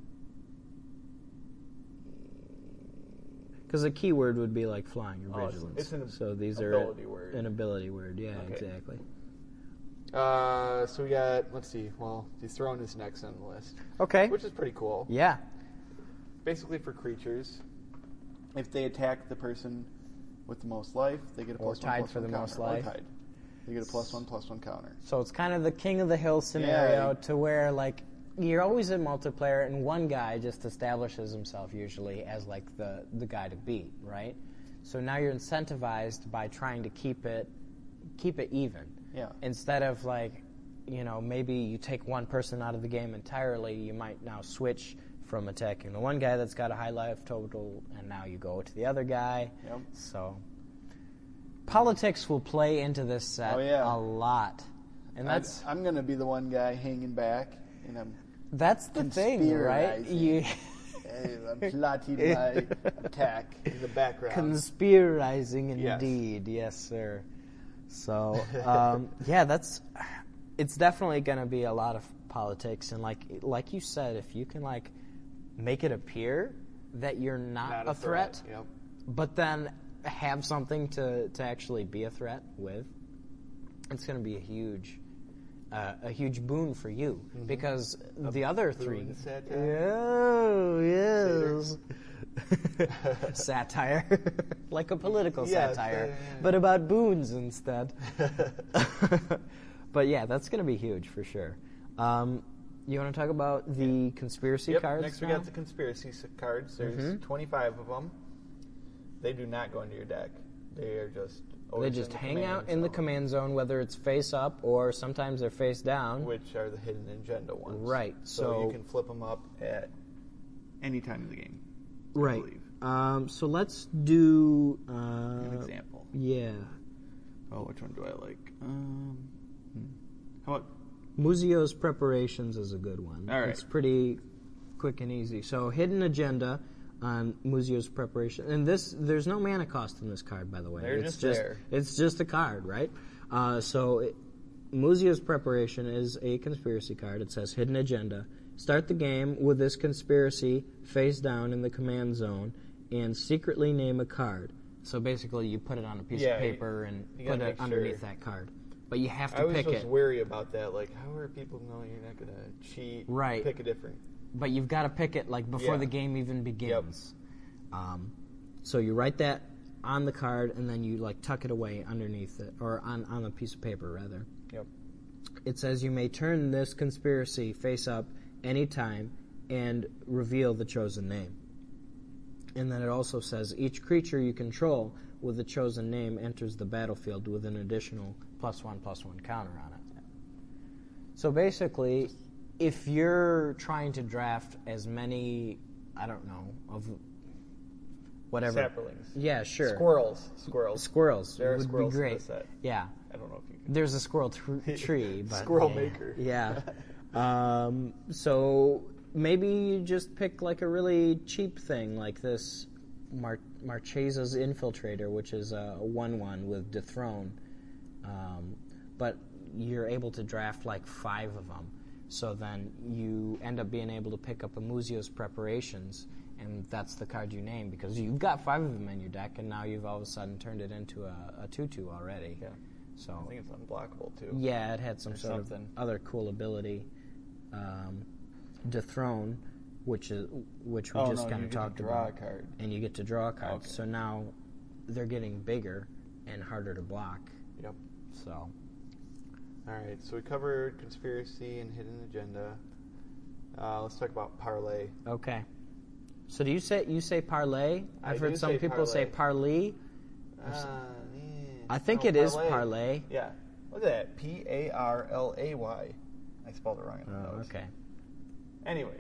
Because a keyword would be like flying or vigilance. So these ability are word. An ability word. Yeah, exactly. So we got, let's see, he's throwing his next on the list. Okay. Which is pretty cool. Yeah. Basically for creatures, if they attack the person with the most life, they get a plus tied one, for the most counter. life. Or tied. They get a +1/+1 counter. So it's kind of the king of the hill scenario to where, you're always in multiplayer, and one guy just establishes himself usually as, the guy to beat, right? So now you're incentivized by trying to keep it even. Yeah. Instead of, maybe you take one person out of the game entirely, you might now switch from attacking the one guy that's got a high life total, and now you go to the other guy. Yep. So... Politics will play into this set a lot, and I'm going to be the one guy hanging back, and that's the thing, right? I'm plotting my attack in the background. Conspirizing, indeed, yes, sir. So, it's definitely going to be a lot of politics, and like you said, if you can make it appear that you're not a threat, but then have something to actually be a threat with, it's going to be a huge boon for you because the other three. Oh yes. Satire, like a political satire, but about boons instead. But yeah, that's going to be huge for sure. You want to talk about the conspiracy cards? Next we got the conspiracy cards. There's 25 of them. They do not go into your deck. They are just they just hang out in the command zone, whether it's face up or sometimes they're face down. Which are the hidden agenda ones. Right. So you can flip them up at any time of the game. Right. So let's do an example. Yeah. Oh, which one do I like? How about Muzio's Preparations is a good one. All right. It's pretty quick and easy. So hidden agenda on Muzio's Preparation, and there's no mana cost in this card, by the way. They're just there. It's just a card, right? Muzio's Preparation is a conspiracy card. It says hidden agenda. Start the game with this conspiracy face down in the command zone and secretly name a card. So basically you put it on a piece of paper and put it underneath that card. But you have to pick it. I was just wary about that. Like, how are people knowing you're not going to cheat? Right. Pick a different. But you've got to pick it like before the game even begins. Yep. So you write that on the card and then you like tuck it away underneath it, or on a piece of paper rather. Yep. It says you may turn this conspiracy face up anytime and reveal the chosen name. And then it also says each creature you control with the chosen name enters the battlefield with an additional +1/+1 counter on it. So basically, if you're trying to draft as many, I don't know, of whatever. Sapperlings. Yeah, sure. Squirrels. There are would squirrels be great. in this set. Yeah. I don't know if you can. There's a squirrel tree. But Squirrel maker. Yeah. So maybe you just pick like a really cheap thing like this Marchesa's Infiltrator, which is a 1/1 with Dethrone. But you're able to draft like 5 of them. So then you end up being able to pick up a Muzio's Preparations, and that's the card you name because you've got 5 of them in your deck, and now you've all of a sudden turned it into a 2/2 already. Yeah. So I think it's unblockable too. Yeah, it had some sort of other cool ability. Dethrone, which we just kind of talked about. You get to draw a card. And you get to draw a card. Okay. So now they're getting bigger and harder to block. Yep. So. All right, so we covered conspiracy and hidden agenda. Let's talk about parlay. Okay. So do you say parlay? I've heard some people say parley. I think it is parlay. Yeah. Look at that. P-A-R-L-A-Y. I spelled it wrong in the notes. Okay. Anyways.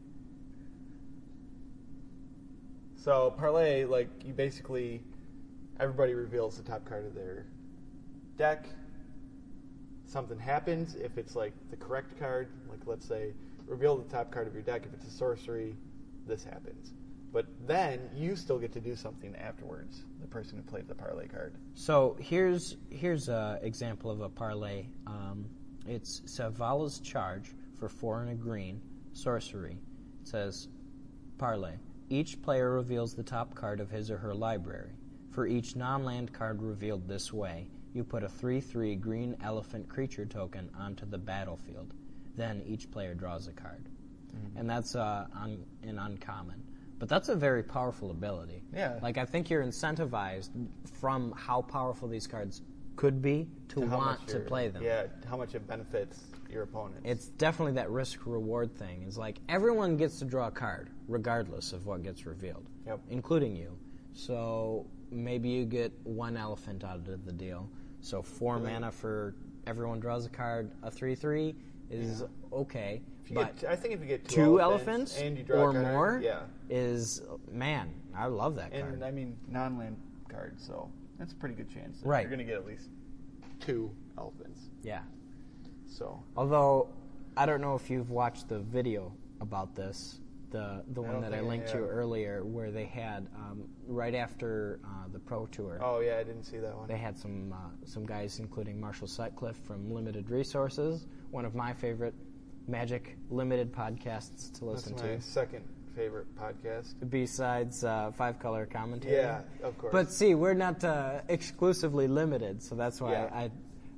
So parlay, like you basically, everybody reveals the top card of their deck. Something happens if it's like the correct card. Like let's say, reveal the top card of your deck. If it's a sorcery, this happens. But then you still get to do something afterwards. The person who played the parlay card. So here's an example of a parlay. It's Savala's Charge for 4 and a green sorcery. It says parlay. Each player reveals the top card of his or her library. For each non-land card revealed this way, you put a 3/3 green elephant creature token onto the battlefield. Then each player draws a card. Mm-hmm. And that's an uncommon. But that's a very powerful ability. Yeah. Like, I think you're incentivized from how powerful these cards could be to want to play them. Yeah, how much it benefits your opponents. It's definitely that risk-reward thing. It's like everyone gets to draw a card, regardless of what gets revealed, including you. So maybe you get 1 elephant out of the deal. So 4 mana for everyone draws a card. A 3/3 is okay. But I think if you get 2 elephants and you draw or a card, more is, man, I love that card. And I mean, non-land cards, so that's a pretty good chance. Right. You're going to get at least 2 elephants. Yeah. So. Although, I don't know if you've watched the video about this, the one that I linked to earlier, where they had, right after the Pro Tour. Oh, yeah, I didn't see that one. They had some guys, including Marshall Sutcliffe from Limited Resources, one of my favorite Magic Limited podcasts to listen to. That's my second favorite podcast. Besides 5-Color Commentary. Yeah, of course. But see, we're not exclusively limited, so that's why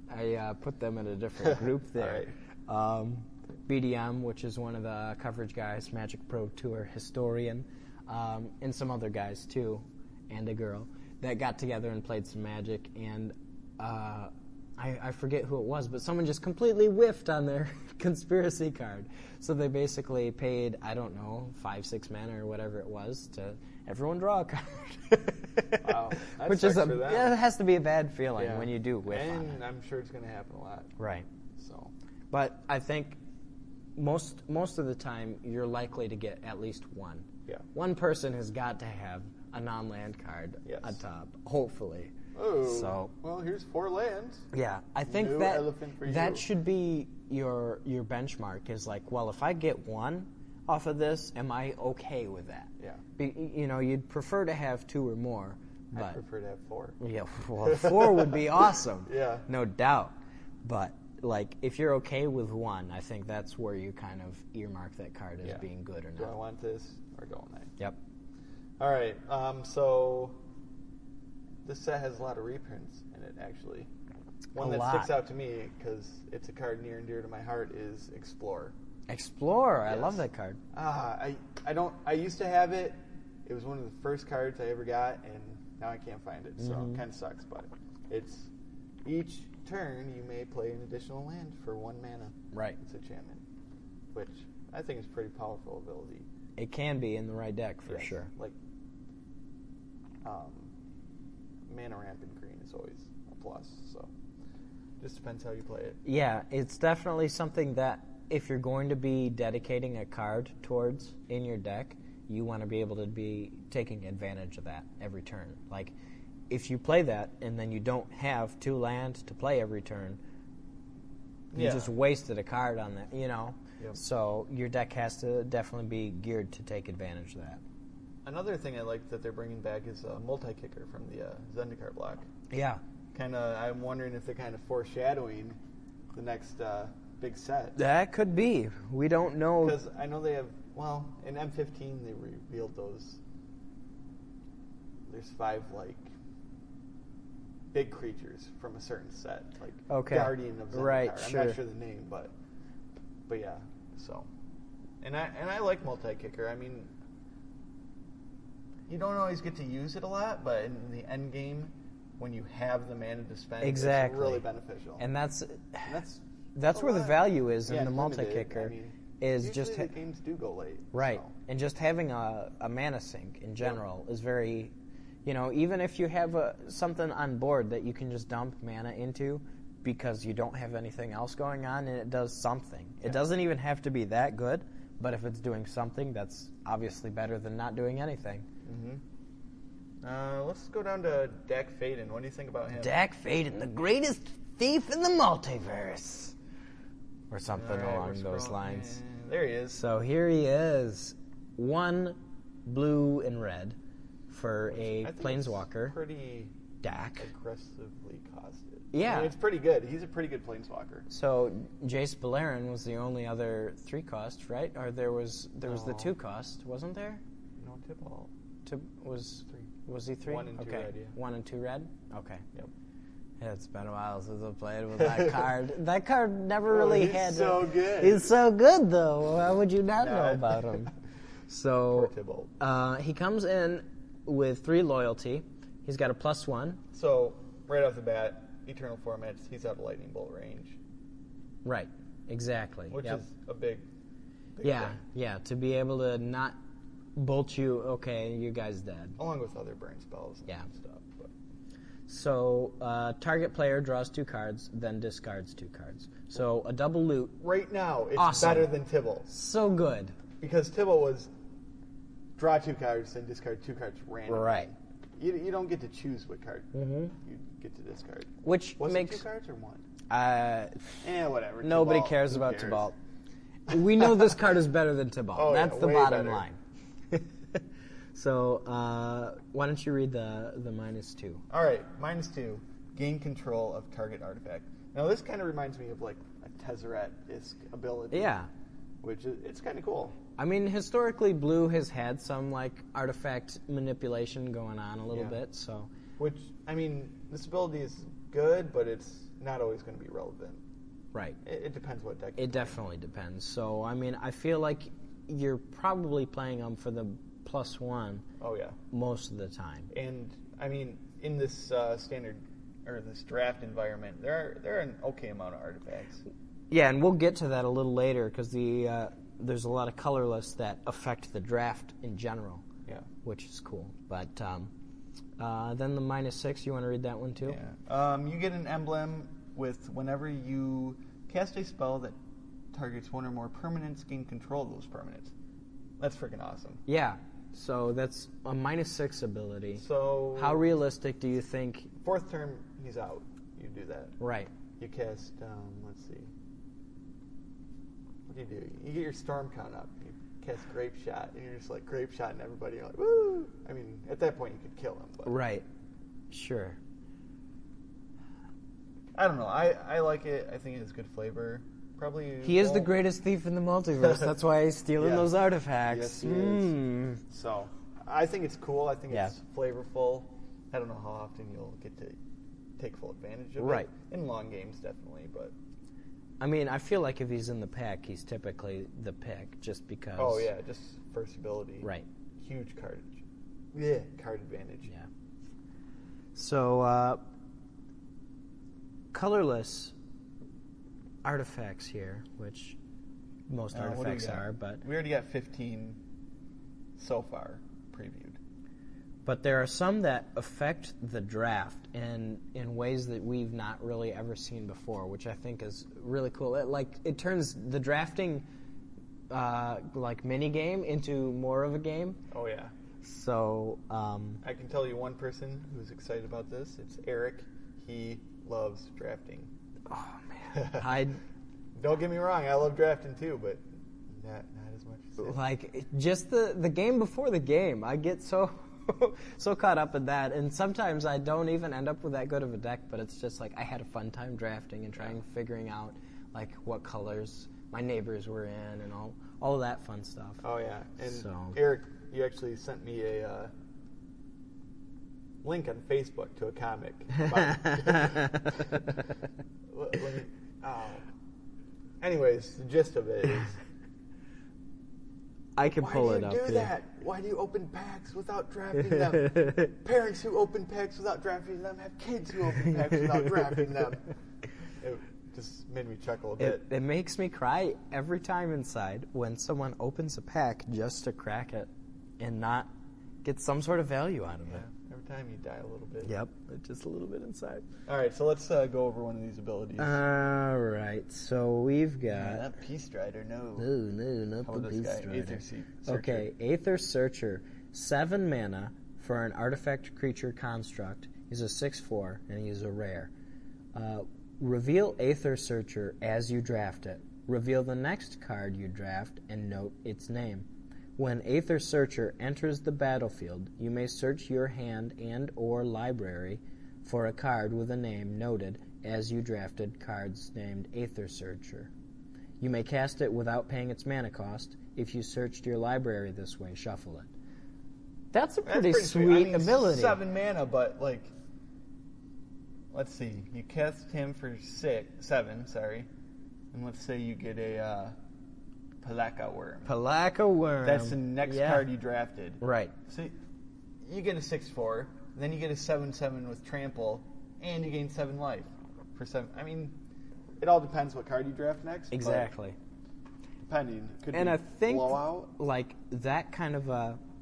I put them in a different group there. BDM, which is one of the coverage guys, Magic Pro Tour historian, and some other guys too, and a girl that got together and played some Magic, and I forget who it was, but someone just completely whiffed on their conspiracy card. So they basically paid, I don't know, 5-6 mana or whatever it was to everyone draw a card. Wow, that which sucks is for them. it has to be a bad feeling when you do whiff on it. And I'm sure it's going to happen a lot. Right. So, but I think most of the time you're likely to get at least one. Yeah. One person has got to have a non-land card on top, hopefully. oh, So well, here's 4 lands. yeah, I think No that elephant for that you. should be your benchmark. Is like, well, if I get one off of this, am I okay with that? Yeah. You'd prefer to have 2 or more, I but prefer to have 4. yeah, well, 4 would be awesome. Yeah. No doubt. But like, if you're okay with 1, I think that's where you kind of earmark that card as being good or Do I not. want this or don't I? Yep. All right. So this set has a lot of reprints in it, actually. One A that lot. sticks out to me because it's a card near and dear to my heart is Explore. Explorer. I Yes. love that card. I used to have it. It was one of the first cards I ever got, and now I can't find it. So it kind of sucks, but it's each turn you may play an additional land for 1 mana. Right. It's enchantment, which I think is a pretty powerful ability. It can be in the right deck for Yes, sure. Like, mana ramp in green is always a plus. So, just depends how you play it. Yeah, it's definitely something that if you're going to be dedicating a card towards in your deck, you want to be able to be taking advantage of that every turn. Like, if you play that and then you don't have 2 land to play every turn, you just wasted a card on that, Yep. So your deck has to definitely be geared to take advantage of that. Another thing I like that they're bringing back is a multi-kicker from the Zendikar block. Yeah. I'm wondering if they're kind of foreshadowing the next big set. That could be. We don't know. Because I know they have, in M15 they revealed those. There's 5, big creatures from a certain set, Guardian of Zendikar. Right, I'm sure. not sure the name, but yeah. So, and I like multi-kicker. I mean, you don't always get to use it a lot, but in the end game, when you have the mana to spend, Exactly. it's really beneficial. And that's a where the lot. value is Yeah, in the limited. multi-kicker. I mean, is usually just the games do go late, right, so. and just having a mana sink in general is very, even if you have something on board that you can just dump mana into because you don't have anything else going on and it does something. Yeah. It doesn't even have to be that good, but if it's doing something, that's obviously better than not doing anything. Mm-hmm. Let's go down to Dak Faden. What do you think about him? Dak Faden, the greatest thief in the multiverse, or something All right, along we're those scrolling. lines. There he is. So here he is, 1 blue and red for a I think planeswalker. it's pretty Dak. aggressively costed. Yeah. I mean, it's pretty good. He's a pretty good planeswalker. So Jace Beleren was the only other 3 cost, right? Or there was the No. 2 cost, wasn't there? No Tibalt. Was 3. Was he 3? 1 and 2 okay. red, yeah. 1 and 2 red? Okay. Yep. Yeah, it's been a while since I played with that card. That card never really he's had. so good. He's so good, though. Why would you not Nah. know about him? So Poor Tibalt. he comes in with 3 loyalty. He's got a +1. So, right off the bat, Eternal Formats, he's out of Lightning Bolt range. Right. Exactly. Which Yep. is a big Yeah, thing. yeah. To be able to not bolt you, okay, you guys dead. Along with other burn spells and Yeah. stuff. But. So target player draws 2 cards, then discards 2 cards. So a double loot. Right now, it's Awesome. better than Tibalt. So good. Because Tibalt was draw 2 cards and discard 2 cards randomly. Right. You don't get to choose what card Mhm. you get to discard. Which Was makes it 2 cards or 1? nobody Whatever. Tibalt, cares who about cares? Tibalt. We know this card is better than Tibalt. Oh, That's yeah, the way bottom better. line. So why don't you read the -2? All right, -2. Gain control of target artifact. Now this kind of reminds me of like a Tezzeret-esque ability. Yeah. Which it's kind of cool. I mean, historically, blue has had some like artifact manipulation going on a little Yeah. bit. So Which I mean, this ability is good, but it's not always going to be relevant. Right. It depends what deck. It definitely depends. So, I mean, I feel like you're probably playing them for the +1. Oh, yeah. Most of the time. And, I mean, in this standard, or this draft environment, there are an okay amount of artifacts. Yeah, and we'll get to that a little later, because there's a lot of colorless that affect the draft in general. Yeah. Which is cool. But then the -6, you want to read that one too? Yeah. You get an emblem with whenever you cast a spell that targets one or more permanents, gain control of those permanents. That's freaking awesome. Yeah. So that's a -6 ability. So how realistic do you think? 4th turn, he's out. You do that. Right. You cast, let's see. What do? You get your storm count up. You cast Grape Shot, and you're just like Grape Shot, and everybody, you're like, woo! I mean, at that point, you could kill him. But right. Sure. I don't know. I like it. I think it has good flavor. Probably. He is the greatest thief in the multiverse. That's why he's stealing those artifacts. Yes, he is. So, I think it's cool. I think it's flavorful. I don't know how often you'll get to take full advantage of it. In long games, definitely, but... I mean, I feel like if he's in the pack, he's typically the pick, just because... Oh, yeah, just first ability. Right. Huge card. Yeah, card advantage. Yeah. So, colorless artifacts here, which most artifacts are, but... We already got 15 so far previewed. But there are some that affect the draft in ways that we've not really ever seen before, which I think is really cool. It turns the drafting mini game into more of a game. Oh yeah. So I can tell you one person who's excited about this. It's Eric. He loves drafting. Oh man. Don't get me wrong. I love drafting too, but not as much as him. Like just the game before the game, I get so caught up in that, and sometimes I don't even end up with that good of a deck, but it's just like I had a fun time drafting and figuring out like what colors my neighbors were in and all of that fun stuff. Oh yeah, and Eric, you actually sent me a link on Facebook to a comic. Anyways, the gist of it is I can pull it up. Why do you do that? Why do you open packs without drafting them? Parents who open packs without drafting them have kids who open packs without drafting them. It just made me chuckle a bit. It makes me cry every time inside when someone opens a pack just to crack it and not get some sort of value out of it. Every time you die a little bit. Yep, just a little bit inside. All right, so let's go over one of these abilities. All right, so we've got... not Peace Strider, no. No, not How the about Peace this guy? Strider. Aether Searcher. Okay, Aether Searcher. 7 mana for an artifact creature construct. He's a 6/4, and he's a rare. Reveal Aether Searcher as you draft it. Reveal the next card you draft and note its name. When Aether Searcher enters the battlefield, you may search your hand and or library for a card with a name noted as you drafted cards named Aether Searcher. You may cast it without paying its mana cost. If you searched your library this way, shuffle it. That's a pretty sweet ability. 7 mana, but like, let's see. You cast him for 7, and let's say you get a Palaka Worm. Palaka Worm. That's the next card you drafted. Right. So you get a 6/4, then you get a 7/7 with Trample, and you gain 7 life for 7. I mean, it all depends what card you draft next. Exactly. Depending, could and be I think blowout. Like that kind of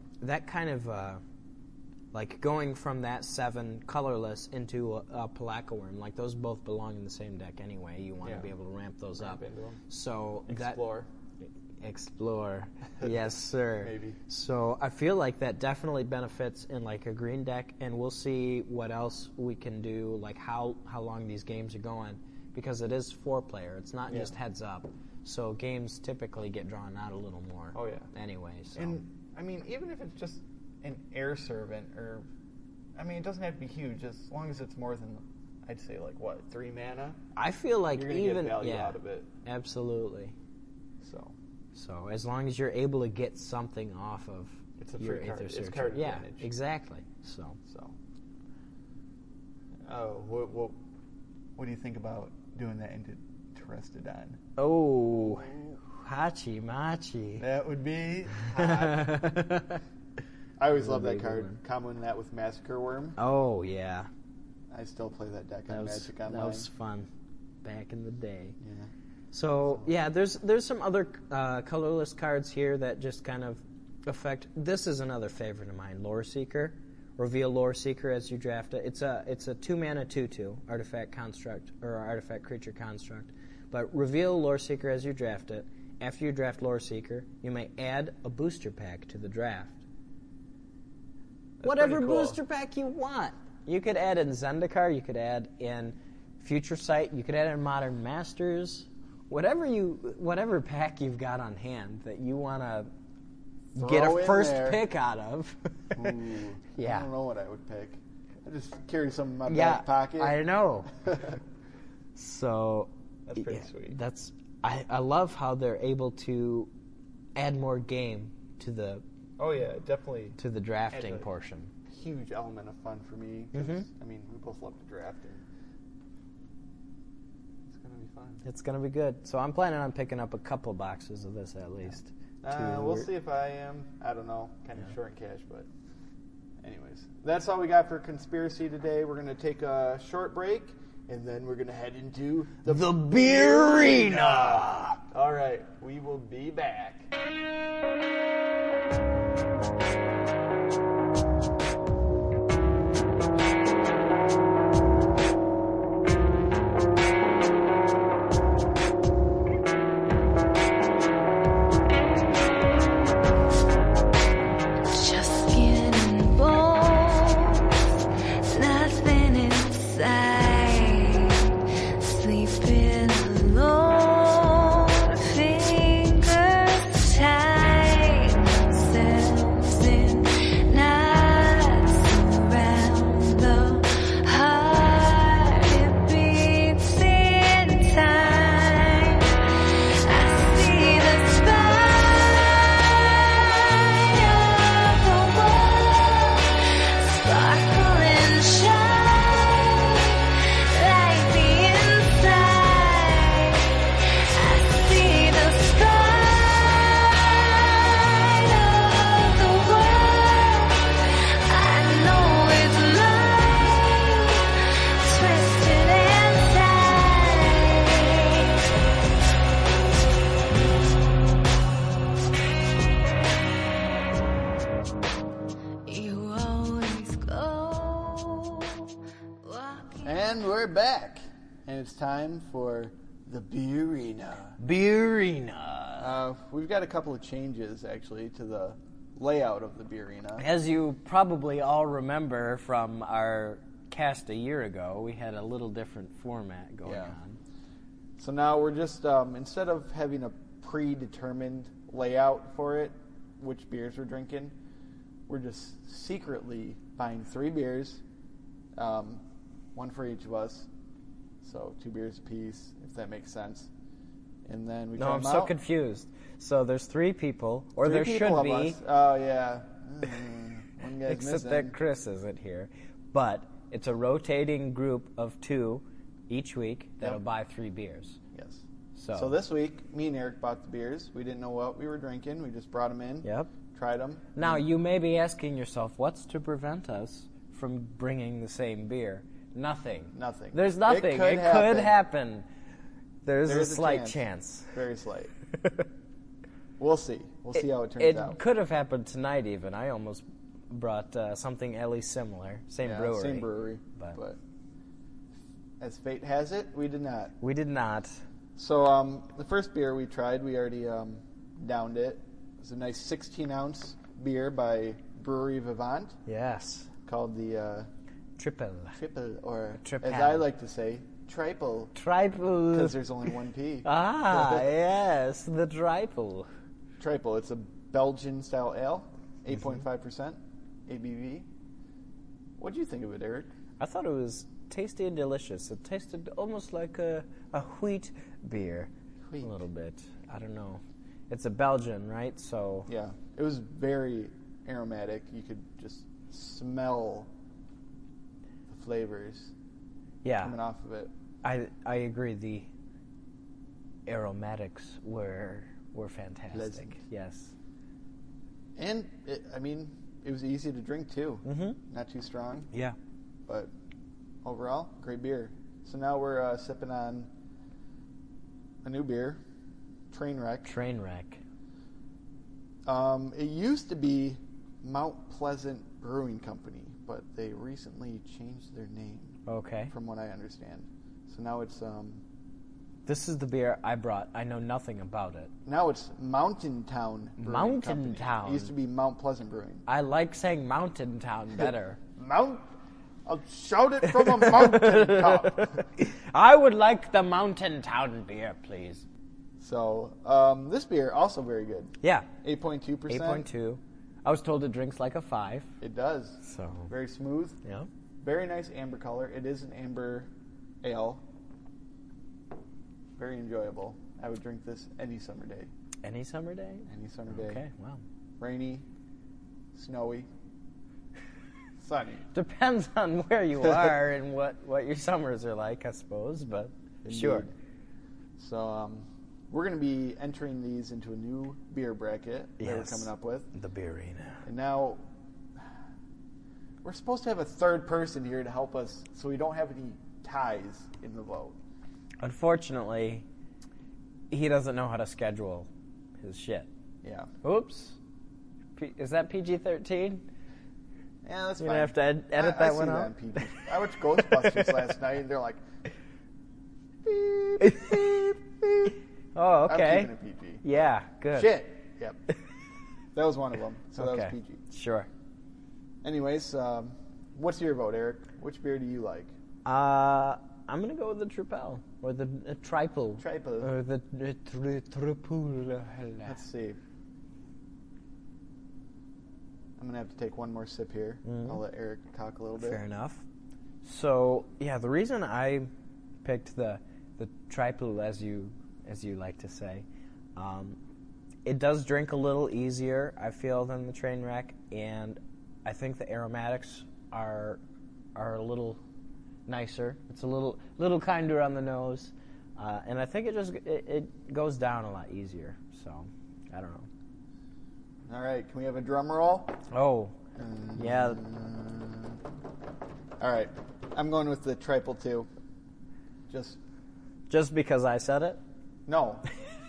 like going from that 7 colorless into a Palaka Worm, like those both belong in the same deck anyway. You want to be able to ramp those up. Into them. So Explore. Yes, sir. Maybe. So I feel like that definitely benefits in like a green deck, and we'll see what else we can do, like how long these games are going, because it is 4-player. It's not just heads up. So games typically get drawn out a little more. Oh yeah. Anyway, so. And I mean, even if it's just an Air Servant, or I mean, it doesn't have to be huge, as long as it's more than, I'd say, like 3 mana. I feel like you're gonna even get value out of it. Absolutely. So as long as you're able to get something off of your Aether Searcher. It's card advantage. Exactly. So. Oh, what do you think about doing that into Terestodon? Oh, Hachi Machi. That would be hot. I always love that card. Comboing that with Massacre Worm. Oh, yeah. I still play that deck on Magic Online. That was fun back in the day. Yeah. So, yeah, there's some other colorless cards here that just kind of affect. This is another favorite of mine, Lore Seeker. Reveal Lore Seeker as you draft it. It's a 2-mana 2/2 artifact construct or artifact creature construct. But reveal Lore Seeker as you draft it. After you draft Lore Seeker, you may add a booster pack to the draft. That's Whatever pretty cool. booster pack you want. You could add in Zendikar, you could add in Future Sight, you could add in Modern Masters. Whatever pack you've got on hand that you want to get a first pick out of. Ooh, Yeah. I don't know what I would pick. I just carry some in my Yeah, back pocket. I know. So That's pretty yeah, sweet. I love how they're able to add more game to the Oh yeah, definitely drafting adds a portion. huge element of fun for me. 'Cause, I mean, we both love to draft, and it's gonna be fun. It's going to be good. So I'm planning on picking up a couple boxes of this at least. We'll see if I am. I don't know. Kind of short cash, but anyways, that's all we got for conspiracy today. We're gonna take a short break, and then we're gonna head into The Beerina! All right, we will be back. Just skin and bones, nothing inside. Sleeping alone, fingers tied. Cells in knots around the heart. It beats in time. I see the spine of the world sparkle and shine like the inside. I see the spine of the world. I know it's mine, twisted and tight. You always go walking. And we're back, and it's time for the Beerina. Beerina. We've got a couple of changes actually to the layout of the Beerina. As you probably all remember from our cast a year ago, we had a little different format going Yeah. on. So now we're just instead of having a predetermined layout for it, which beers we're drinking, we're just secretly buying 3 beers, one for each of us. So 2 beers apiece, if that makes sense. And then we No, try I'm them so out. confused. So there's 3 people, or 3 there people should of be, us. Oh yeah. One guy's except missing. that Chris isn't here. But it's a rotating group of 2 each week that'll Yep. buy 3 beers. Yes. So this week, me and Eric bought the beers. We didn't know what we were drinking. We just brought them in. Yep. Tried them. Now, you may be asking yourself, what's to prevent us from bringing the same beer? Nothing. Nothing. There's nothing. It could could happen. happen. There's a a slight chance. chance. Very slight. We'll see. We'll see how it turns out. It could have happened tonight even. I almost brought something at least similar. Same Yeah, brewery. Same brewery. But as fate has it, we did not. we did not. So the first beer we tried, we already downed it. It's a nice 16-ounce beer by Brewery Vivant Yes. called the Triple. Triple, or Triple. as I like to say, Triple, Triple. because there's only one P. Ah, yes. The triple. Triple. It's a Belgian-style ale, 8.5% ABV. What do you think of it, Eric? I thought it was tasty and delicious. It tasted almost like a wheat beer. Wheat. A little bit. I don't know. It's a Belgian, right? So Yeah, it was very aromatic. You could just smell the flavors yeah. coming off of it. I agree. The aromatics were fantastic. Pleasant. Yes. And, it was easy to drink, too. Mm-hmm. Not too strong. Yeah. But overall, great beer. So now we're sipping on a new beer, Trainwreck. Trainwreck. It used to be Mount Pleasant Brewing Company, but they recently changed their name. Okay. From what I understand. So now it's This is the beer I brought. I know nothing about it. now it's Mountain Town Brewing Company. Mountain Town. It used to be Mount Pleasant Brewing. I like saying Mountain Town better. I'll shout it from a mountain top. I would like the Mountain Town beer, please. So, this beer also very good. Yeah. 8.2%. 8.2. I was told it drinks like a 5. It does. So. Very smooth. Yeah. Very nice amber color. It is an amber ale. Very enjoyable. I would drink this any summer day. Any summer day? Any summer day. Okay, wow. Rainy, snowy, sunny. Depends on where you are and what your summers are like, I suppose, but Indeed. sure. So, we're going to be entering these into a new beer bracket that we're Yes. coming up with. The Beerina. And now, we're supposed to have a third person here to help us so we don't have any ties in the vote. Unfortunately, he doesn't know how to schedule his shit. Yeah. Oops. Is that PG-13? Yeah, that's You're fine. going to have to edit I that see one that out? on PG. I watched Ghostbusters last night, and they're like, beep, beep, beep. Oh, okay. I'm keeping it PG. Yeah, good. Shit. Yep. That was one of them, so Okay. that was PG. Sure. Anyways, what's your vote, Eric? Which beer do you like? I'm going to go with the Tripel, or the Triple. Triple. Or the Triple. Let's see. I'm going to have to take one more sip here. Mhm. I'll let Eric talk a little bit. Fair enough. So, yeah, the reason I picked the Triple, as you like to say, it does drink a little easier, I feel, than the Trainwreck, and I think the aromatics are a little nicer. It's a little kinder on the nose, and I think it goes down a lot easier. So, I don't know. All right, can we have a drum roll? Oh, yeah. All right, I'm going with the Triple too. Just because I said it? No.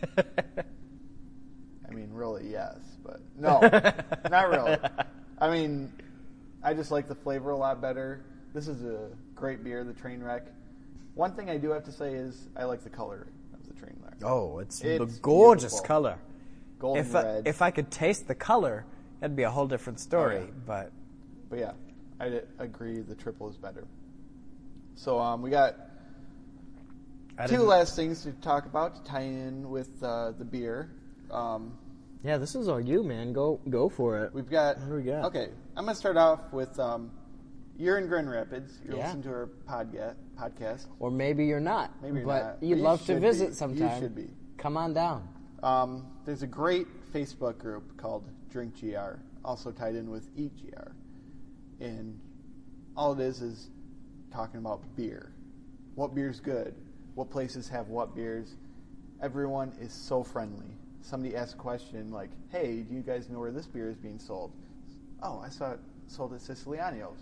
I mean, really, yes, but no, not really. I mean, I just like the flavor a lot better. This is a great beer, the Trainwreck. One thing I do have to say is I like the color of the Trainwreck. Oh, it's a It's gorgeous beautiful. color. Golden red. If I could taste the color, that'd be a whole different story. Oh, yeah. But yeah, I agree the Triple is better. So we got two last things to talk about to tie in with the beer. Yeah, this is all you, man. Go for it. We've got. What do we got? Okay, I'm gonna start off with. You're in Grand Rapids. You're Yeah. listening to our podcast. Or maybe you're not. Maybe you're but not. You'd You love to should visit be. sometime. You should be. Come on down. There's a great Facebook group called Drink GR, also tied in with Eat GR, and all it is talking about beer. What beer's good? What places have what beers? Everyone is so friendly. Somebody asks a question like, "Hey, do you guys know where this beer is being sold?" "Oh, I saw it sold at Siciliano's."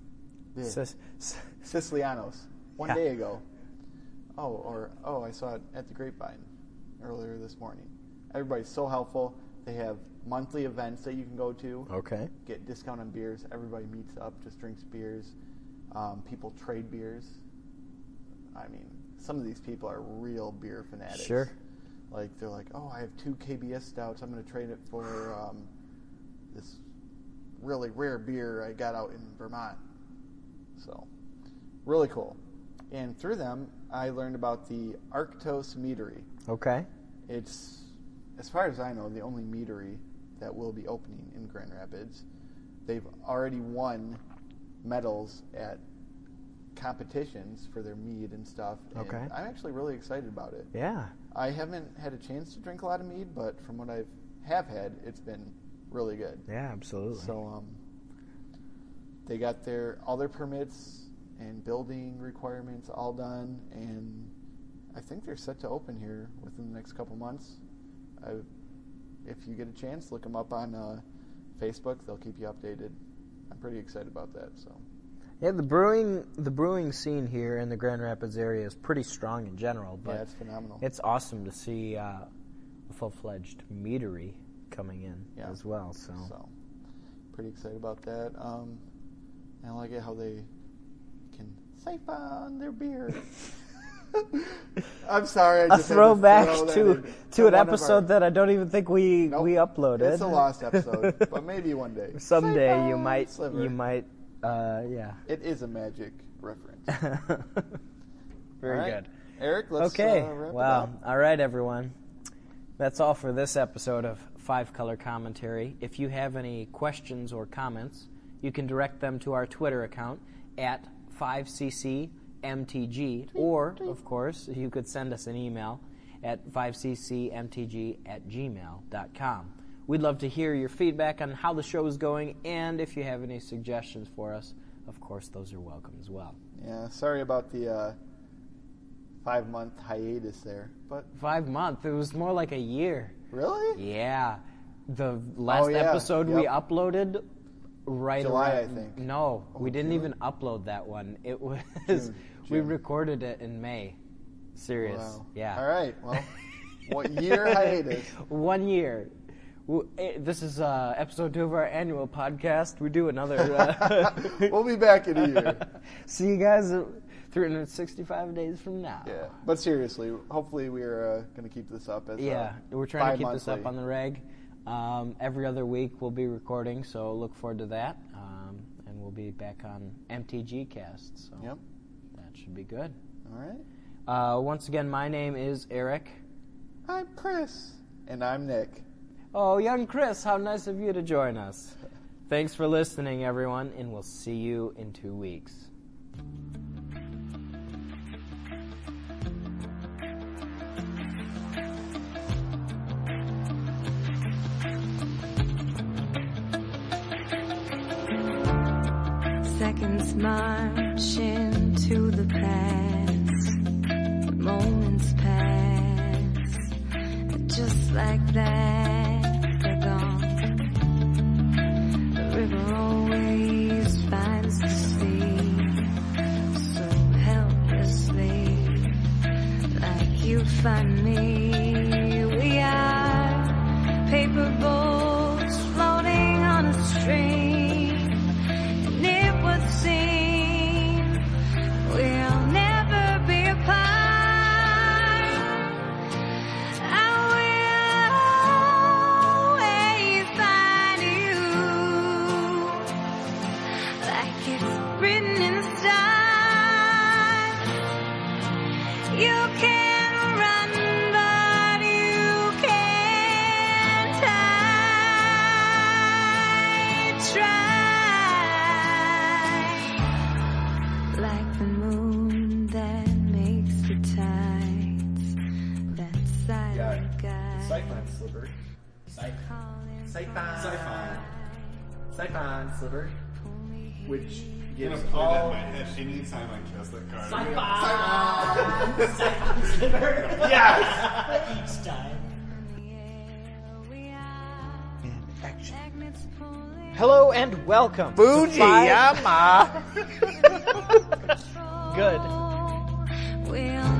Siciliano's one Yeah. day ago. Oh, I saw it at the Grapevine earlier this morning. Everybody's so helpful. They have monthly events that you can go to. Okay. Get discount on beers. Everybody meets up, just drinks beers. People trade beers. I mean, some of these people are real beer fanatics. Sure. Like, they're like, "Oh, I have 2 KBS stouts. I'm going to trade it for this really rare beer I got out in Vermont." So, really cool. And through them, I learned about the Arctos Meadery. Okay. It's, as far as I know, the only meadery that will be opening in Grand Rapids. They've already won medals at competitions for their mead and stuff. And Okay. I'm actually really excited about it. Yeah. I haven't had a chance to drink a lot of mead, but from what I have had, it's been really good. Yeah, absolutely. So they got all their permits and building requirements all done, and I think they're set to open here within the next couple months. If you get a chance, look them up on Facebook. They'll keep you updated. I'm pretty excited about that. So, yeah, the brewing scene here in the Grand Rapids area is pretty strong in general. But yeah, it's phenomenal. It's awesome to see a full-fledged meadery coming in as well. So, pretty excited about that. And I like it how they can siphon their beer. I'm sorry. I just a throwback to an our, episode that I don't even think we uploaded. It's a lost episode, but maybe one day. Someday siphon you might. sliver. Yeah. It is a magic reference. Very good. Eric, let's wrap it up. All right, everyone. That's all for this episode of Five Color Commentary. If you have any questions or comments, you can direct them to our Twitter account at 5ccmtg, or, of course, you could send us an email at 5ccmtg@gmail.com. We'd love to hear your feedback on how the show is going, and if you have any suggestions for us, of course, those are welcome as well. Yeah, sorry about the 5-month hiatus there, but 5 months? It was more like a year. Really? Yeah. The last episode we uploaded right July, around, I think. No, we didn't even upload that one. It was June. We recorded it in May. Serious. Wow. Yeah. All right. Well, what year hiatus? 1 year. This is episode 2 of our annual podcast. We do another. We'll be back in a year. See you guys 365 days from now. Yeah, but seriously, hopefully we're going to keep this up. We're trying to keep this up on the reg. Every other week we'll be recording, so look forward to that. And we'll be back on MTG Cast, so that should be good. All right. Once again, my name is Eric. I'm Chris. And I'm Nick. Oh, young Chris, how nice of you to join us. Thanks for listening, everyone, and we'll see you in 2 weeks. Seconds march into the past, moments pass, just like that, they're gone. The river always finds the sea, so helplessly, like you find me. We are paper boats floating on a stream. We'll never be apart. I will always find you, like it's written in the stars. You can run, but you can't hide. Try, like the moon that makes the tides, that silent guide. Siphon sliver. Siphon sliver. Which gives play that all. in my head anytime I cast that card. Siphon sliver. Yes! Each time. Hello and welcome. Fujiyama. Good. We'll